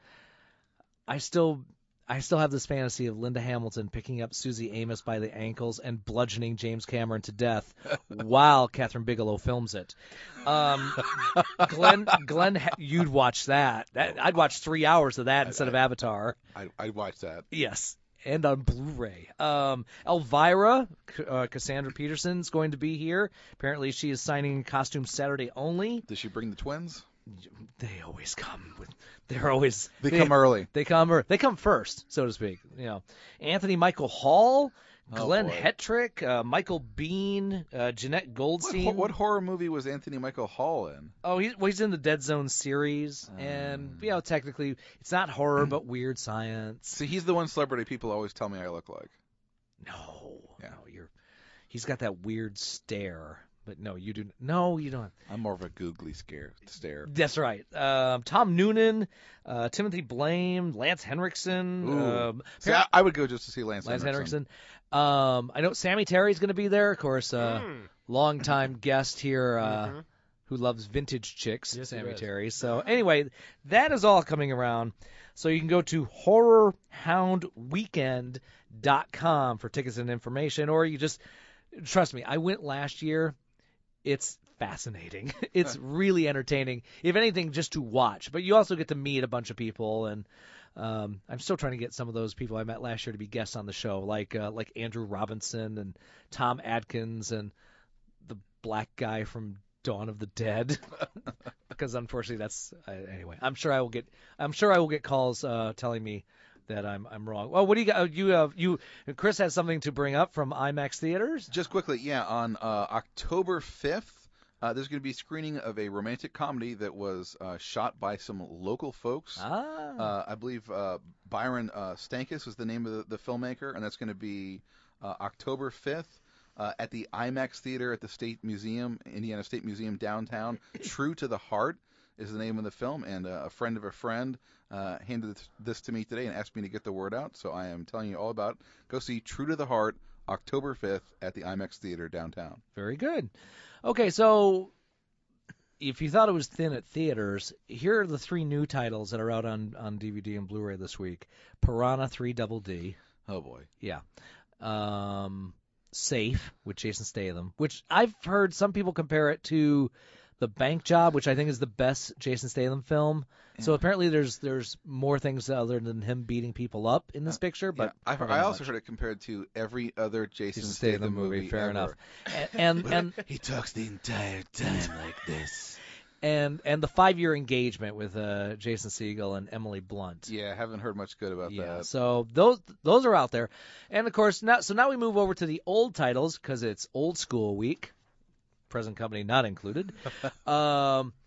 I still I still have this fantasy of Linda Hamilton picking up Susie Amos by the ankles and bludgeoning James Cameron to death while Catherine Bigelow films it. Um, Glenn, Glenn, you'd watch that. that. I'd watch three hours of that instead I, of Avatar. I, I'd watch that. Yes. And on Blu-ray. Um, Elvira, uh, Cassandra Peterson's going to be here. Apparently she is signing costumes Saturday only. Does she bring the twins? They always come with. They're always. They, they come early. They come. They come first, so to speak. You know, Anthony Michael Hall, Glenn oh Hetrick, uh, Michael Bean, uh, Jeanette Goldstein. What, what horror movie was Anthony Michael Hall in? Oh, he's well, he's in the Dead Zone series, um, and you know, technically, it's not horror, but weird science. See, he's the one celebrity people always tell me I look like. No, yeah. no, you're. He's got that weird stare. But no, you do. No, you don't. I'm more of a googly scare, stare. That's right. Um, Tom Noonan, uh, Timothy Blame, Lance Henriksen. Um, see, I, I would go just to see Lance, Lance Henriksen. Henriksen. Um, I know Sammy Terry's going to be there, of course. Uh, mm. Longtime guest here, uh, mm-hmm. who loves vintage chicks. Yes, Sammy Terry. So anyway, that is all coming around. So you can go to horror hound weekend dot com for tickets and information, or you just trust me. I went last year. It's fascinating. It's really entertaining, if anything, just to watch. But you also get to meet a bunch of people, and um, I'm still trying to get some of those people I met last year to be guests on the show, like uh, like Andrew Robinson and Tom Adkins and the black guy from Dawn of the Dead. Because unfortunately, that's uh, anyway. I'm sure I will get. I'm sure I will get calls uh, telling me that I'm I'm wrong. Well, what do you got? You have you Chris has something to bring up from IMAX theaters. Just quickly, yeah. On uh, October fifth, uh, there's going to be a screening of a romantic comedy that was uh, shot by some local folks. Ah. Uh, I believe uh, Byron uh, Stankus is the name of the, the filmmaker, and that's going to be uh, October fifth uh, at the IMAX Theater at the State Museum, Indiana State Museum downtown. True to the Heart is the name of the film, and uh, a friend of a friend uh, handed this to me today and asked me to get the word out, so I am telling you all about it. Go see True to the Heart, October fifth at the IMAX Theater downtown. Very good. Okay, so if you thought it was thin at theaters, here are the three new titles that are out on, on D V D and Blu-ray this week. Piranha three Double D. Oh, boy. Yeah. Um, Safe with Jason Statham, which I've heard some people compare it to The Bank Job, which I think is the best Jason Statham film. Yeah. So apparently there's there's more things other than him beating people up in this picture. But yeah, I, I also much. heard it compared to every other Jason, Jason Statham, Statham movie. Fair ever. enough. And and, and he talks the entire time like this. And and the five-year engagement with uh, Jason Segel and Emily Blunt. Yeah, I haven't heard much good about yeah, that. So those those are out there. And, of course, now so now we move over to the old titles because it's old school week. Present company not included. um,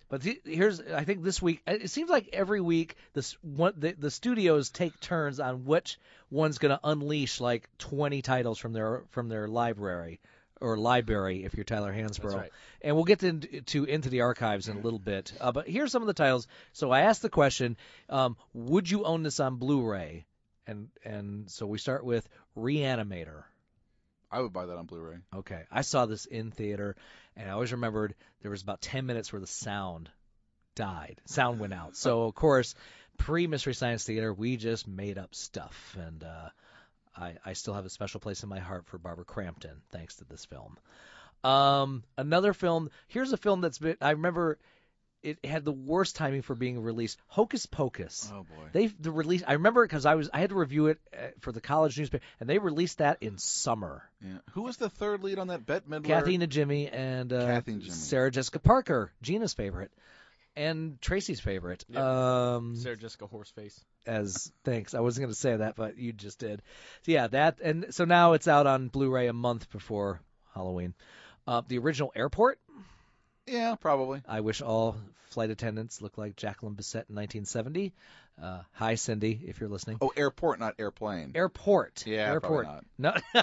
But the, here's, I think this week, it seems like every week this one, the, the studios take turns on which one's going to unleash like twenty titles from their from their library or library if you're Tyler Hansbrough. That's right. And we'll get to, to into the archives in a little bit. Uh, but here's some of the titles. So I asked the question, um, would you own this on Blu-ray? And and so we start with Reanimator. I would buy that on Blu-ray. Okay. I saw this in theater, and I always remembered there was about ten minutes where the sound died. Sound went out. So, of course, pre-Mystery Science Theater, we just made up stuff. And uh, I, I still have a special place in my heart for Barbara Crampton, thanks to this film. Um, another film, here's a film that's been, I remember it had the worst timing for being released. Hocus Pocus. Oh boy. They the release. I remember it because I was I had to review it uh, for the college newspaper, and they released that in summer. Yeah. Who was the third lead on that? Bette Midler. Kathy Najimy and uh, Kathy Najimy. Sarah Jessica Parker, Gina's favorite, and Tracy's favorite. Yep. Um, Sarah Jessica Horseface. As thanks, I wasn't going to say that, but you just did. So yeah, that and so now it's out on Blu-ray a month before Halloween. Uh, the original Airport. Yeah, probably. I wish all flight attendants looked like Jacqueline Bisset in nineteen seventy. Uh, hi, Cindy, if you're listening. Oh, airport, not airplane. Airport. Yeah, airport. probably not. No.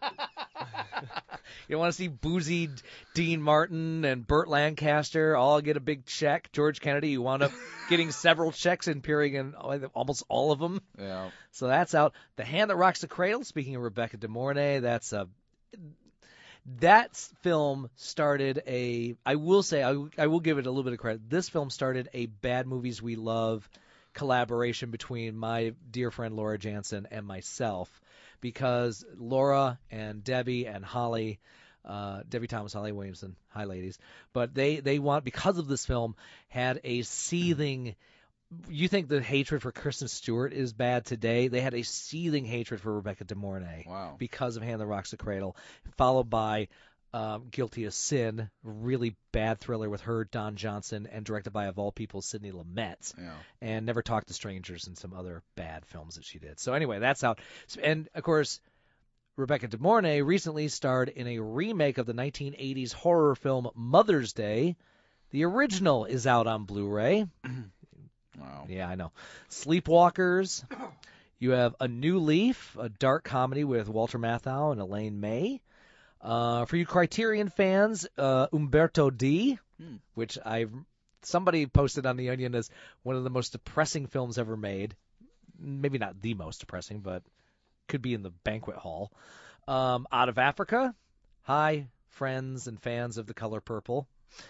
You want to see boozy Dean Martin and Burt Lancaster all get a big check? George Kennedy, who wound up getting several checks and appearing in almost all of them. Yeah. So that's out. The Hand That Rocks the Cradle, speaking of Rebecca De Mornay, that's a... That film started a, I will say, I, I will give it a little bit of credit. This film started a Bad Movies We Love collaboration between my dear friend Laura Jansen and myself, because Laura and Debbie and Holly, uh, Debbie Thomas, Holly Williamson, hi ladies, but they, they want, because of this film, had a seething, you think the hatred for Kristen Stewart is bad today? They had a seething hatred for Rebecca De Mornay. Wow. Because of Hand That Rocks the Cradle, followed by um, Guilty of Sin, really bad thriller with her, Don Johnson, and directed by, of all people, Sidney Lumet. Yeah. And Never Talk to Strangers and some other bad films that she did. So anyway, that's out. And, of course, Rebecca De Mornay recently starred in a remake of the nineteen eighties horror film Mother's Day. The original is out on Blu-ray. Wow. Yeah, I know. Sleepwalkers. You have A New Leaf, a dark comedy with Walter Matthau and Elaine May. Uh, for you Criterion fans, uh, Umberto D, Hmm. which I somebody posted on The Onion as one of the most depressing films ever made. Maybe not the most depressing, but could be in the banquet hall. Um, Out of Africa. Hi, friends and fans of The Color Purple.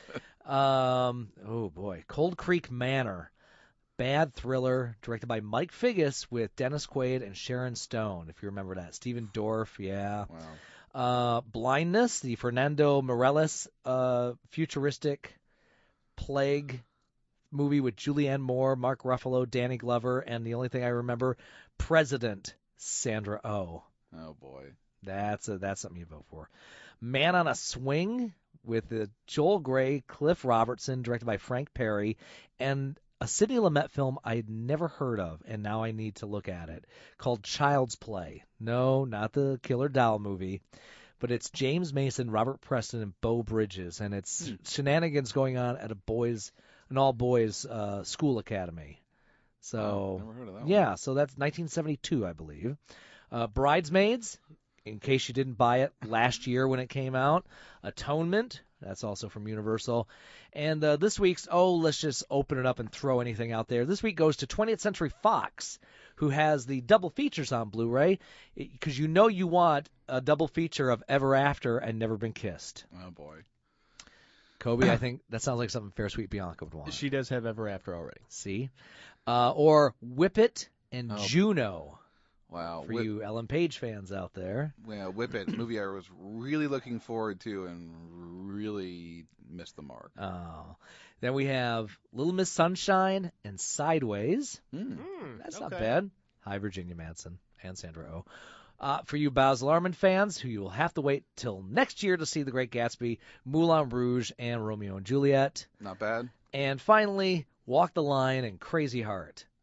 um, oh, boy. Cold Creek Manor. Bad thriller directed by Mike Figgis with Dennis Quaid and Sharon Stone, if you remember that. Stephen Dorff, yeah. Wow. Uh, Blindness, the Fernando Meirelles uh, futuristic plague movie with Julianne Moore, Mark Ruffalo, Danny Glover, and the only thing I remember, President Sandra Oh. Oh, boy. That's a, that's something you vote for. Man on a Swing with uh, Joel Grey, Cliff Robertson, directed by Frank Perry, and a Sidney Lumet film I'd never heard of, and now I need to look at it, called Child's Play. No, not the Killer Doll movie, but it's James Mason, Robert Preston, and Beau Bridges, and it's Hmm. shenanigans going on at a boys, an all-boys uh, school academy. So, Oh, never heard of that one. yeah, so that's nineteen seventy-two, I believe. Uh, Bridesmaids, in case you didn't buy it last year when it came out. Atonement, that's also from Universal. And uh, this week's, oh, let's just open it up and throw anything out there. This week goes to twentieth Century Fox, who has the double features on Blu-ray, because you know you want a double feature of Ever After and Never Been Kissed. Oh, boy. Kobe, I think that sounds like something Fair Sweet Bianca would want. She does have Ever After already. See? Uh, or Whip It and Oh. Juno. Wow. For Whip, you Ellen Page fans out there. yeah, Whip It, movie I was really looking forward to and really missed the mark. Oh. Then we have Little Miss Sunshine and Sideways. Hmm. That's okay. not bad. Hi, Virginia Madsen and Sandra Oh. Uh, for you Baz Luhrmann fans, who you will have to wait till next year to see The Great Gatsby, Moulin Rouge, and Romeo and Juliet. Not bad. And finally, Walk the Line and Crazy Heart.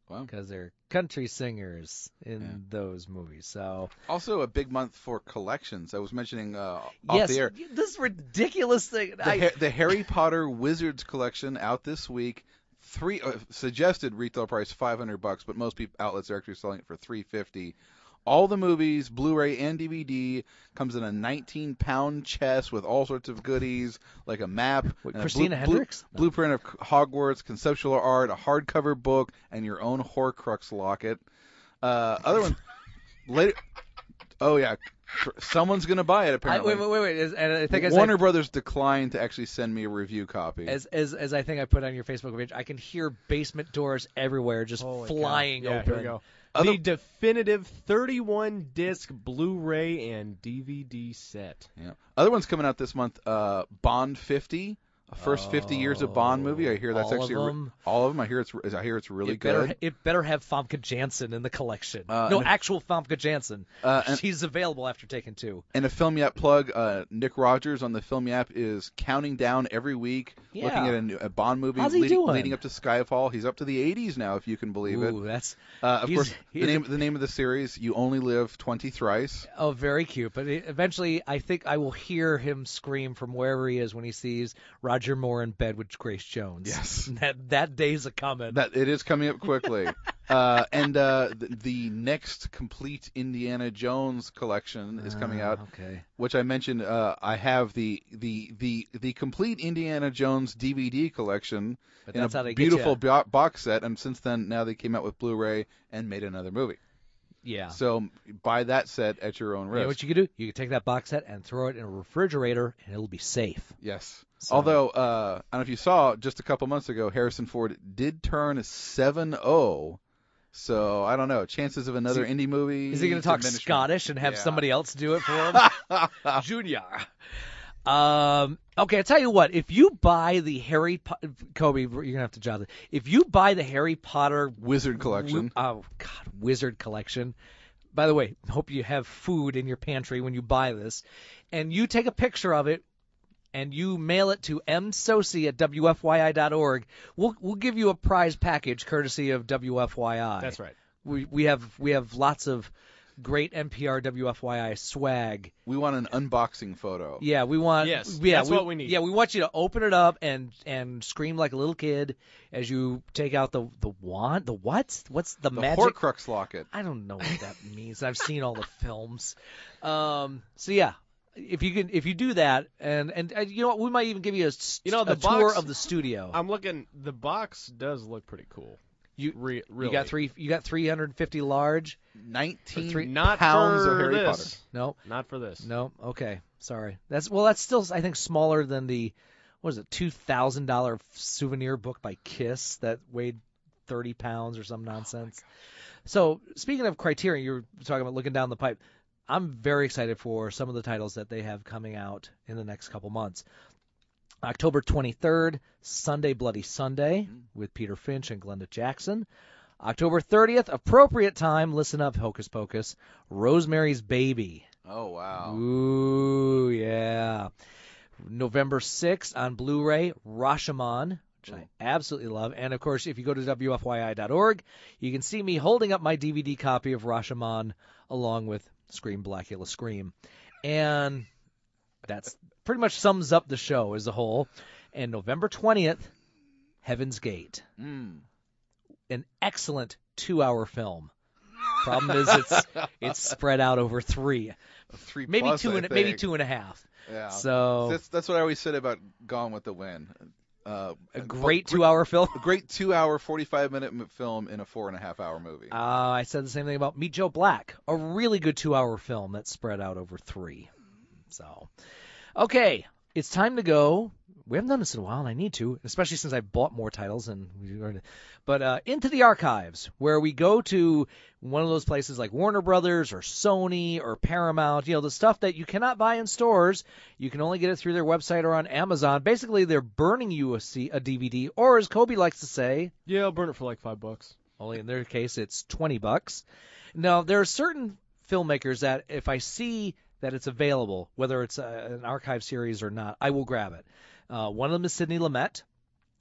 Wow. Because they're country singers in yeah. those movies. So also a big month for collections. I was mentioning uh, yes, off the air. This ridiculous thing. The, I... ha- the Harry Potter Wizards collection out this week. Three uh, suggested retail price five hundred bucks, but most people outlets are actually selling it for three fifty. All the movies, Blu-ray and D V D, comes in a nineteen pound chest with all sorts of goodies, like a map, Wait, and Christina a blue, Hendricks? blue, blueprint of Hogwarts, conceptual art, a hardcover book, and your own Horcrux locket. Uh, other one, later. Oh yeah, someone's gonna buy it apparently. I, wait, wait, wait, wait. And I think Warner as I, Brothers declined to actually send me a review copy. As as as I think I put on your Facebook page, I can hear basement doors everywhere just Holy flying cow. Yeah, open. Here we go. Other... The definitive thirty-one disc Blu-ray and D V D set. Yeah. Other ones coming out this month. Uh, Bond fifty. First oh, fifty years of Bond movie. I hear that's all actually of re- them? all of them. I hear it's I hear it's really it good. Better, it better have Famke Janssen in the collection. Uh, no, and actual Famke Janssen. Uh, and, She's available after taking two. And a Film Yap plug. Uh, Nick Rogers on the Film Yap is counting down every week, yeah. looking at a, new, a Bond movie How's he leading, doing? leading up to Skyfall. He's up to the eighties now, if you can believe Ooh, it. That's uh, of he's, course he's the name the name of the series. You Only Live Twenty Thrice. Oh, very cute. But it, eventually, I think I will hear him scream from wherever he is when he sees Roger Moore in bed with Grace Jones. Yes, that that day's a coming. That it is coming up quickly. uh, and uh, the, the next complete Indiana Jones collection is coming out. Uh, okay. Which I mentioned. Uh, I have the the the the complete Indiana Jones D V D collection but in that's a how they beautiful get ya. bo- box set. And since then, now they came out with Blu-ray and made another movie. Yeah. So buy that set at your own risk. You know what you can do? You can take that box set and throw it in a refrigerator, and it'll be safe. Yes. So. Although, uh, I don't know if you saw, just a couple months ago, Harrison Ford did turn seven oh. So, I don't know. Chances of another he, indie movie. Is he going to talk diminishment. Scottish and have yeah. somebody else do it for him? Junior. Um, okay, I'll tell you what. If you buy the Harry Potter, Kobe, you're going to have to jot it. If you buy the Harry Potter Wizard collection. Oh, God, Wizard collection. By the way, hope you have food in your pantry when you buy this. And you take a picture of it and you mail it to m soci at w f y i dot org. We'll we'll give you a prize package courtesy of W F Y I. That's right. We we have we have lots of great N P R W F Y I swag. We want an unboxing photo. Yeah, we want. Yes, yeah, that's we, what we need. Yeah, we want you to open it up and and scream like a little kid as you take out the the wand. The what? What's the, the magic? Horcrux locket. I don't know what that means. I've seen all the films. Um. So yeah. If you can, if you do that, and and uh, you know what, we might even give you a, you know, the a box, tour of the studio. I'm looking. The box does look pretty cool. You Re, really. You got three. You got three hundred fifty large. Nineteen three, not pounds for of Harry this. Potter. No, not for this. No. Okay. Sorry. That's well. That's still I think smaller than the what is it two thousand dollar souvenir book by Kiss that weighed thirty pounds or some nonsense. Oh so speaking of Criterion, you were talking about looking down the pipe. I'm very excited for some of the titles that they have coming out in the next couple months. October twenty-third, Sunday Bloody Sunday with Peter Finch and Glenda Jackson. October thirtieth, appropriate time, listen up, Hocus Pocus, Rosemary's Baby. Oh, wow. Ooh, yeah. November sixth on Blu-ray, Rashomon, which I absolutely love. And, of course, if you go to w f y i dot org, you can see me holding up my D V D copy of Rashomon along with Scream, Blackula, Scream. And that's pretty much sums up the show as a whole. And November twentieth, Heaven's Gate. Mm. An excellent two-hour film. Problem is, it's it's spread out over three, three maybe plus, two I and think. maybe two and a half. Yeah. So that's that's what I always said about Gone with the Wind. Uh, a great two-hour film. A great two-hour, forty-five minute film in a four and a half hour movie. Uh, I said the same thing about Meet Joe Black. A really good two-hour film that's spread out over three. So, okay, it's time to go. We haven't done this in a while, and I need to, especially since I bought more titles. And we learned, but uh, into the archives, where we go to one of those places like Warner Brothers or Sony or Paramount. You know, the stuff that you cannot buy in stores. You can only get it through their website or on Amazon. Basically, they're burning you a, C- a D V D, or as Kobe likes to say, yeah, I'll burn it for like five bucks. Only in their case, it's twenty bucks. Now, there are certain filmmakers that if I see that it's available, whether it's a, an archive series or not, I will grab it. Uh, one of them is Sidney Lumet.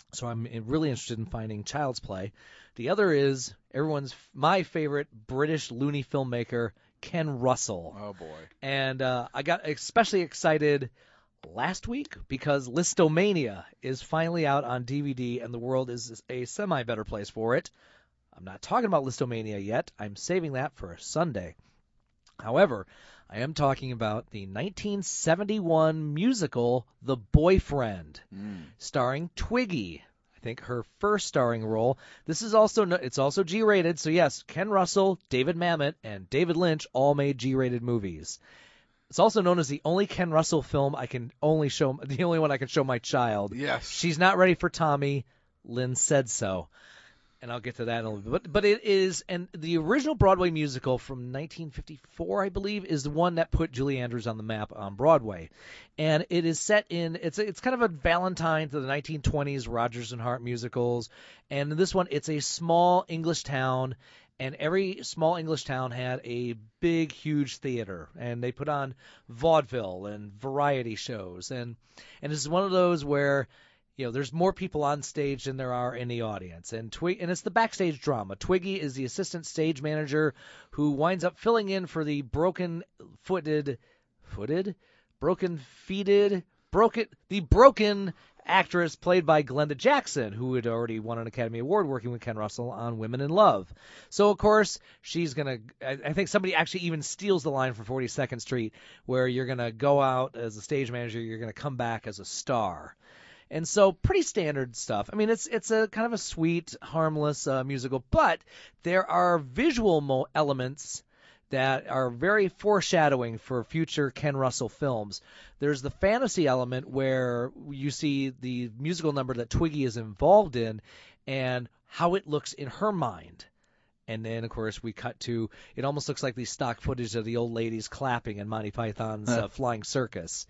So I'm really interested in finding Child's Play. The other is everyone's my favorite British loony filmmaker, Ken Russell. Oh boy! And uh, I got especially excited last week because Listomania is finally out on D V D, and the world is a semi-better place for it. I'm not talking about Listomania yet. I'm saving that for a Sunday. However, I am talking about the nineteen seventy-one musical The Boyfriend, Mm. starring Twiggy. I think her first starring role. This is also it's also G-rated, so yes, Ken Russell, David Mamet, and David Lynch all made G-rated movies. It's also known as the only Ken Russell film I can only show the only one I can show my child. Yes. She's not ready for Tommy. Lynn said so. And I'll get to that in a little bit. But, but it is, and the original Broadway musical from nineteen fifty-four, I believe, is the one that put Julie Andrews on the map on Broadway. And it is set in, it's a, it's kind of a Valentine to the nineteen twenties Rodgers and Hart musicals. And in this one, it's a small English town, and every small English town had a big, huge theater. And they put on vaudeville and variety shows. And, and it's one of those where, you know, there's more people on stage than there are in the audience. And Twig- and it's the backstage drama. Twiggy is the assistant stage manager who winds up filling in for the broken-footed, footed, broken-feeted, broken, the broken actress played by Glenda Jackson, who had already won an Academy Award working with Ken Russell on Women in Love. So, of course, she's going to, I think somebody actually even steals the line from forty-second Street, where you're going to go out as a stage manager, you're going to come back as a star. And so pretty standard stuff. I mean, it's it's a kind of a sweet, harmless uh, musical, but there are visual mo- elements that are very foreshadowing for future Ken Russell films. There's the fantasy element where you see the musical number that Twiggy is involved in and how it looks in her mind. And then, of course, we cut to, it almost looks like the stock footage of the old ladies clapping in Monty Python's uh, Flying Circus.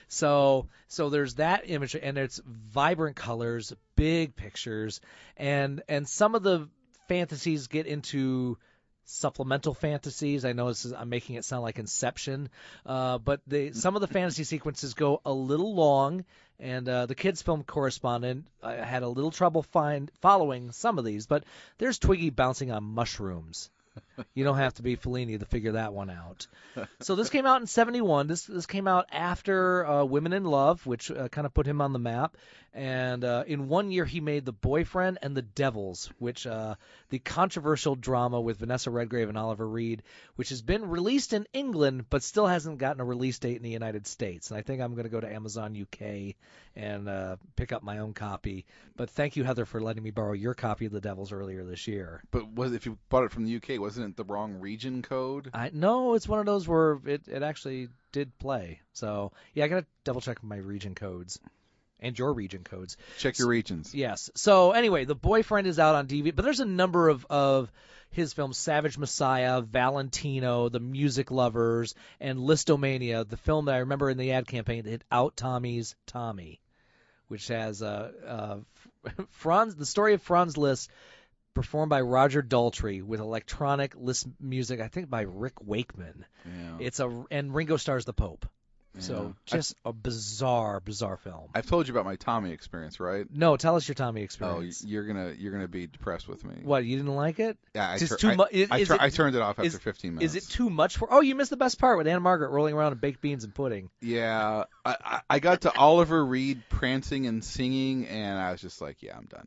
So so there's that image, and it's vibrant colors, big pictures, and and some of the fantasies get into supplemental fantasies. I know this is, I'm making it sound like Inception, uh, but they, some of the fantasy sequences go a little long, and uh, the kids' film correspondent uh, had a little trouble find following some of these, but there's Twiggy bouncing on mushrooms. You don't have to be Fellini to figure that one out. So this came out in seventy-one. This this came out after uh, Women in Love, which uh, kind of put him on the map. And uh, in one year, he made The Boyfriend and The Devils, which uh, the controversial drama with Vanessa Redgrave and Oliver Reed, which has been released in England but still hasn't gotten a release date in the United States. And I think I'm going to go to Amazon U K and uh, pick up my own copy. But thank you, Heather, for letting me borrow your copy of The Devils earlier this year. But was if you bought it from the U K, wasn't it the wrong region code? I no, it's one of those where it, it actually did play. So yeah, I gotta double check my region codes and your region codes. Check your regions. Yes. So anyway, The Boyfriend is out on D V D, but there's a number of of his films: Savage Messiah, Valentino, The Music Lovers, and Listomania, the film that I remember in the ad campaign that hit Out Tommy's Tommy, which has uh, uh, Franz, the story of Franz Liszt, performed by Roger Daltrey with electronic Liszt music, I think by Rick Wakeman. Yeah. It's a and Ringo Starr's the Pope. Yeah. So just I've, a bizarre, bizarre film. I've told you about my Tommy experience, right? No, tell us your Tommy Oh, experience. you're gonna you're gonna be depressed with me. What, you didn't like it? Yeah, I, Just tur- too I, mu- I, I, is tur- it- I turned it off after is- fifteen minutes. Is it too much for? Oh, you missed the best part with Anna Margaret rolling around in baked beans and pudding. Yeah, I, I, I got to Oliver Reed prancing and singing, and I was just like, yeah, I'm done.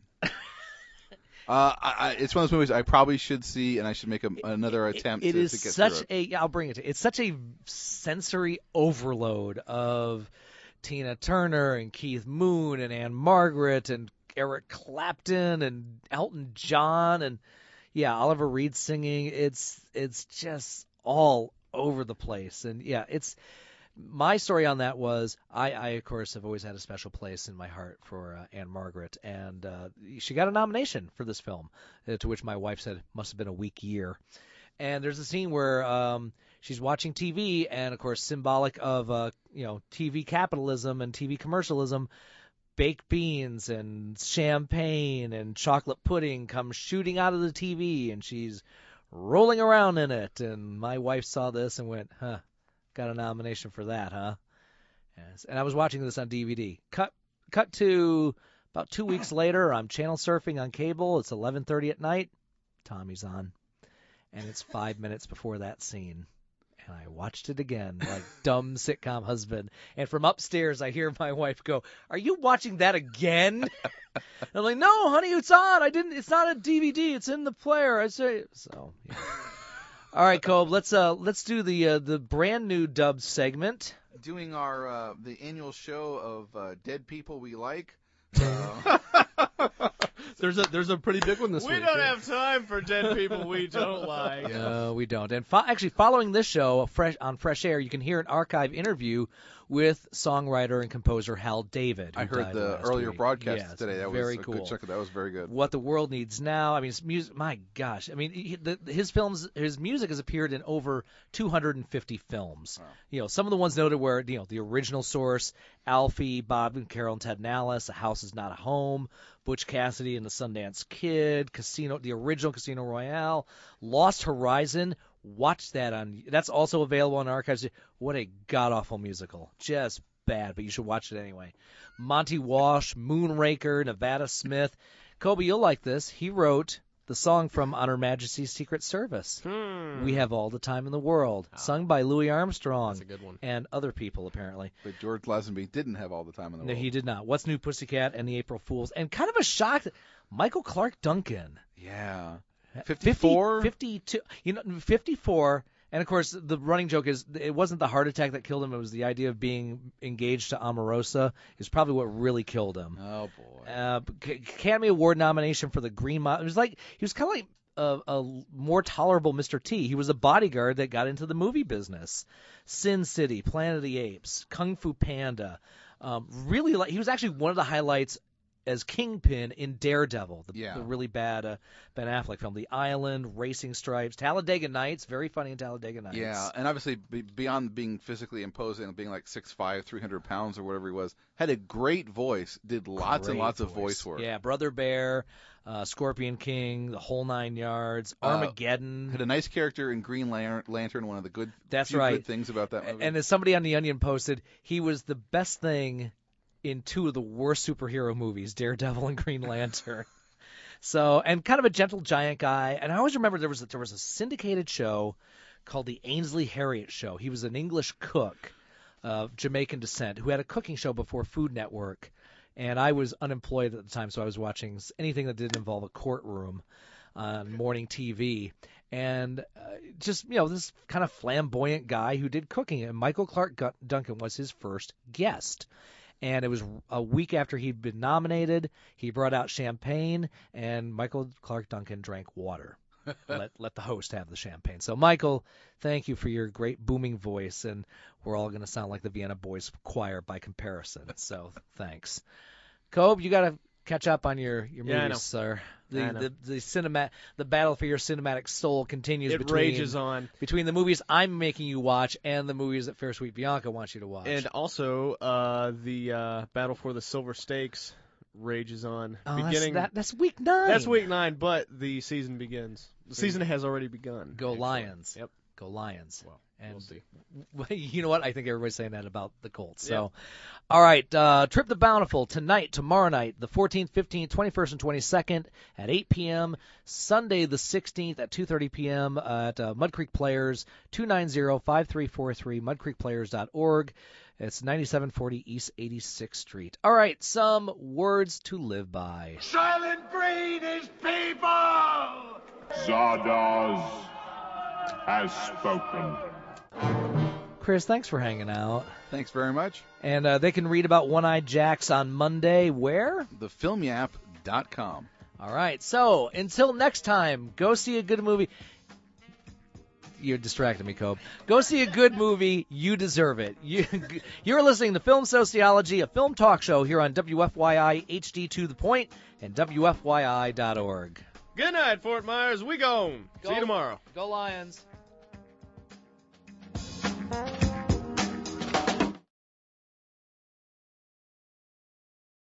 Uh, I, I, it's one of those movies I probably should see, and I should make a, another attempt It to, is to get such through it. a. Yeah, I'll bring it to. It's such a sensory overload of Tina Turner and Keith Moon and Anne Margaret and Eric Clapton and Elton John and yeah, Oliver Reed singing. It's it's just all over the place, and yeah, it's. My story on that was I, I, of course, have always had a special place in my heart for uh, Anne Margaret, and uh, she got a nomination for this film, uh, to which my wife said must have been a weak year. And there's a scene where um, she's watching T V, and, of course, symbolic of uh, you know T V capitalism and T V commercialism, baked beans and champagne and chocolate pudding come shooting out of the T V, and she's rolling around in it. And my wife saw this and went, huh. Got a nomination for that, huh? Yes. And I was watching this on D V D. Cut cut to About two weeks later, I'm channel surfing on cable. It's eleven thirty at night. Tommy's on. And it's five minutes before that scene. And I watched it again, like dumb sitcom husband. And from upstairs, I hear my wife go, "Are you watching that again?" And I'm like, "No, honey, it's on. I didn't. It's not a D V D. It's in the player." I say so. Yeah. All right, Cobe. Let's uh let's do the uh, the brand new dub segment. Doing our uh, the annual show of uh, dead people we like. Uh, There's a there's a pretty big one this we week. We don't yeah. have time for dead people we don't like. No, we don't. And fo- actually, following this show fresh on Fresh Air, you can hear an archive interview with songwriter and composer Hal David. Who I heard died the last earlier week. broadcast yes, today. That very was a cool. good check. That was very good. What the world needs now. I mean, his music. My gosh. I mean, he, the, his films, his music has appeared in over two hundred fifty films. Wow. You know, some of the ones noted were, you know, the original source, Alfie, Bob and Carol and Ted and Alice, A House Is Not a Home, Butch Cassidy and the Sundance Kid, Casino, the original Casino Royale, Lost Horizon. Watch that on. That's also available on archives. What a god awful musical. Just bad, but you should watch it anyway. Monty Walsh, Moonraker, Nevada Smith. Kobe, you'll like this. He wrote the song from On Her Majesty's Secret Service. Hmm. We Have All the Time in the World, oh. sung by Louis Armstrong. That's a good one. And other people, apparently. But George Lazenby didn't have all the time in the no, world. No, he did not. What's New Pussycat and the April Fools. And kind of a shock that Michael Clark Duncan. Yeah. fifty-four? fifty, fifty-two. You know, fifty-four. And, of course, the running joke is it wasn't the heart attack that killed him. It was the idea of being engaged to Omarosa is probably what really killed him. Oh, boy. Uh, Academy Award nomination for The Green Mile. It was like he was kind of like a, a more tolerable Mister T. He was a bodyguard that got into the movie business. Sin City, Planet of the Apes, Kung Fu Panda. Um, really, like he was actually one of the highlights as Kingpin in Daredevil, the, yeah. the really bad uh, Ben Affleck film. The Island, Racing Stripes, Talladega Nights, very funny in Talladega Nights. Yeah, and obviously be, beyond being physically imposing and being like six five, three hundred pounds or whatever he was, had a great voice, did lots great and lots voice. of voice work. Yeah, Brother Bear, uh, Scorpion King, the whole nine yards, Armageddon. Uh, had a nice character in Green Lantern, one of the good, That's few right. good things about that movie. And as somebody on The Onion posted, he was the best thing in two of the worst superhero movies, Daredevil and Green Lantern. So, and kind of a gentle giant guy. And I always remember there was a, there was a syndicated show called the Ainsley Harriott Show. He was an English cook of Jamaican descent who had a cooking show before Food Network. And I was unemployed at the time, so I was watching anything that didn't involve a courtroom on morning T V. And uh, just, you know, this kind of flamboyant guy who did cooking. And Michael Clark Duncan was his first guest. And it was a week after he'd been nominated. He brought out champagne, and Michael Clark Duncan drank water. let let the host have the champagne. So, Michael, thank you for your great booming voice, and we're all going to sound like the Vienna Boys Choir by comparison. So, thanks. Cobe, you got to catch up on your, your yeah, movies, sir. The, I know. the the cinema the battle for your cinematic soul continues. It between, rages on between the movies I'm making you watch and the movies that Fair Sweet Bianca wants you to watch. And also, uh, the uh, battle for the Silver Stakes rages on. Oh, Beginning that's, that, that's week nine. That's week nine, but the season begins. The season has already begun. Go actually. Lions. Yep. Go Lions. Well, and we'll see. You know what? I think everybody's saying that about the Colts. So, Yep. All right. Uh, Trip the Bountiful tonight, tomorrow night, the fourteenth, fifteenth, twenty-first, and twenty-second at eight p.m. Sunday the sixteenth at two thirty p.m. at uh, Mud Creek Players, two nine zero, five three four three, mud creek players dot org. It's ninety-seven forty East eighty-sixth Street. All right. Some words to live by. Silent Breed is people! Zardoz has spoken. Chris, thanks for hanging out. Thanks very much. And uh, they can read about One-Eyed Jacks on Monday. Where? the film yap dot com. All right. So until next time, go see a good movie. You're distracting me, Cobe. Go see a good movie. You deserve it. You, you're listening to Film Sociology, a film talk show here on W F Y I H D to the Point and W F Y I dot org. Good night, Fort Myers. We gone. Go, See you tomorrow. Go Lions.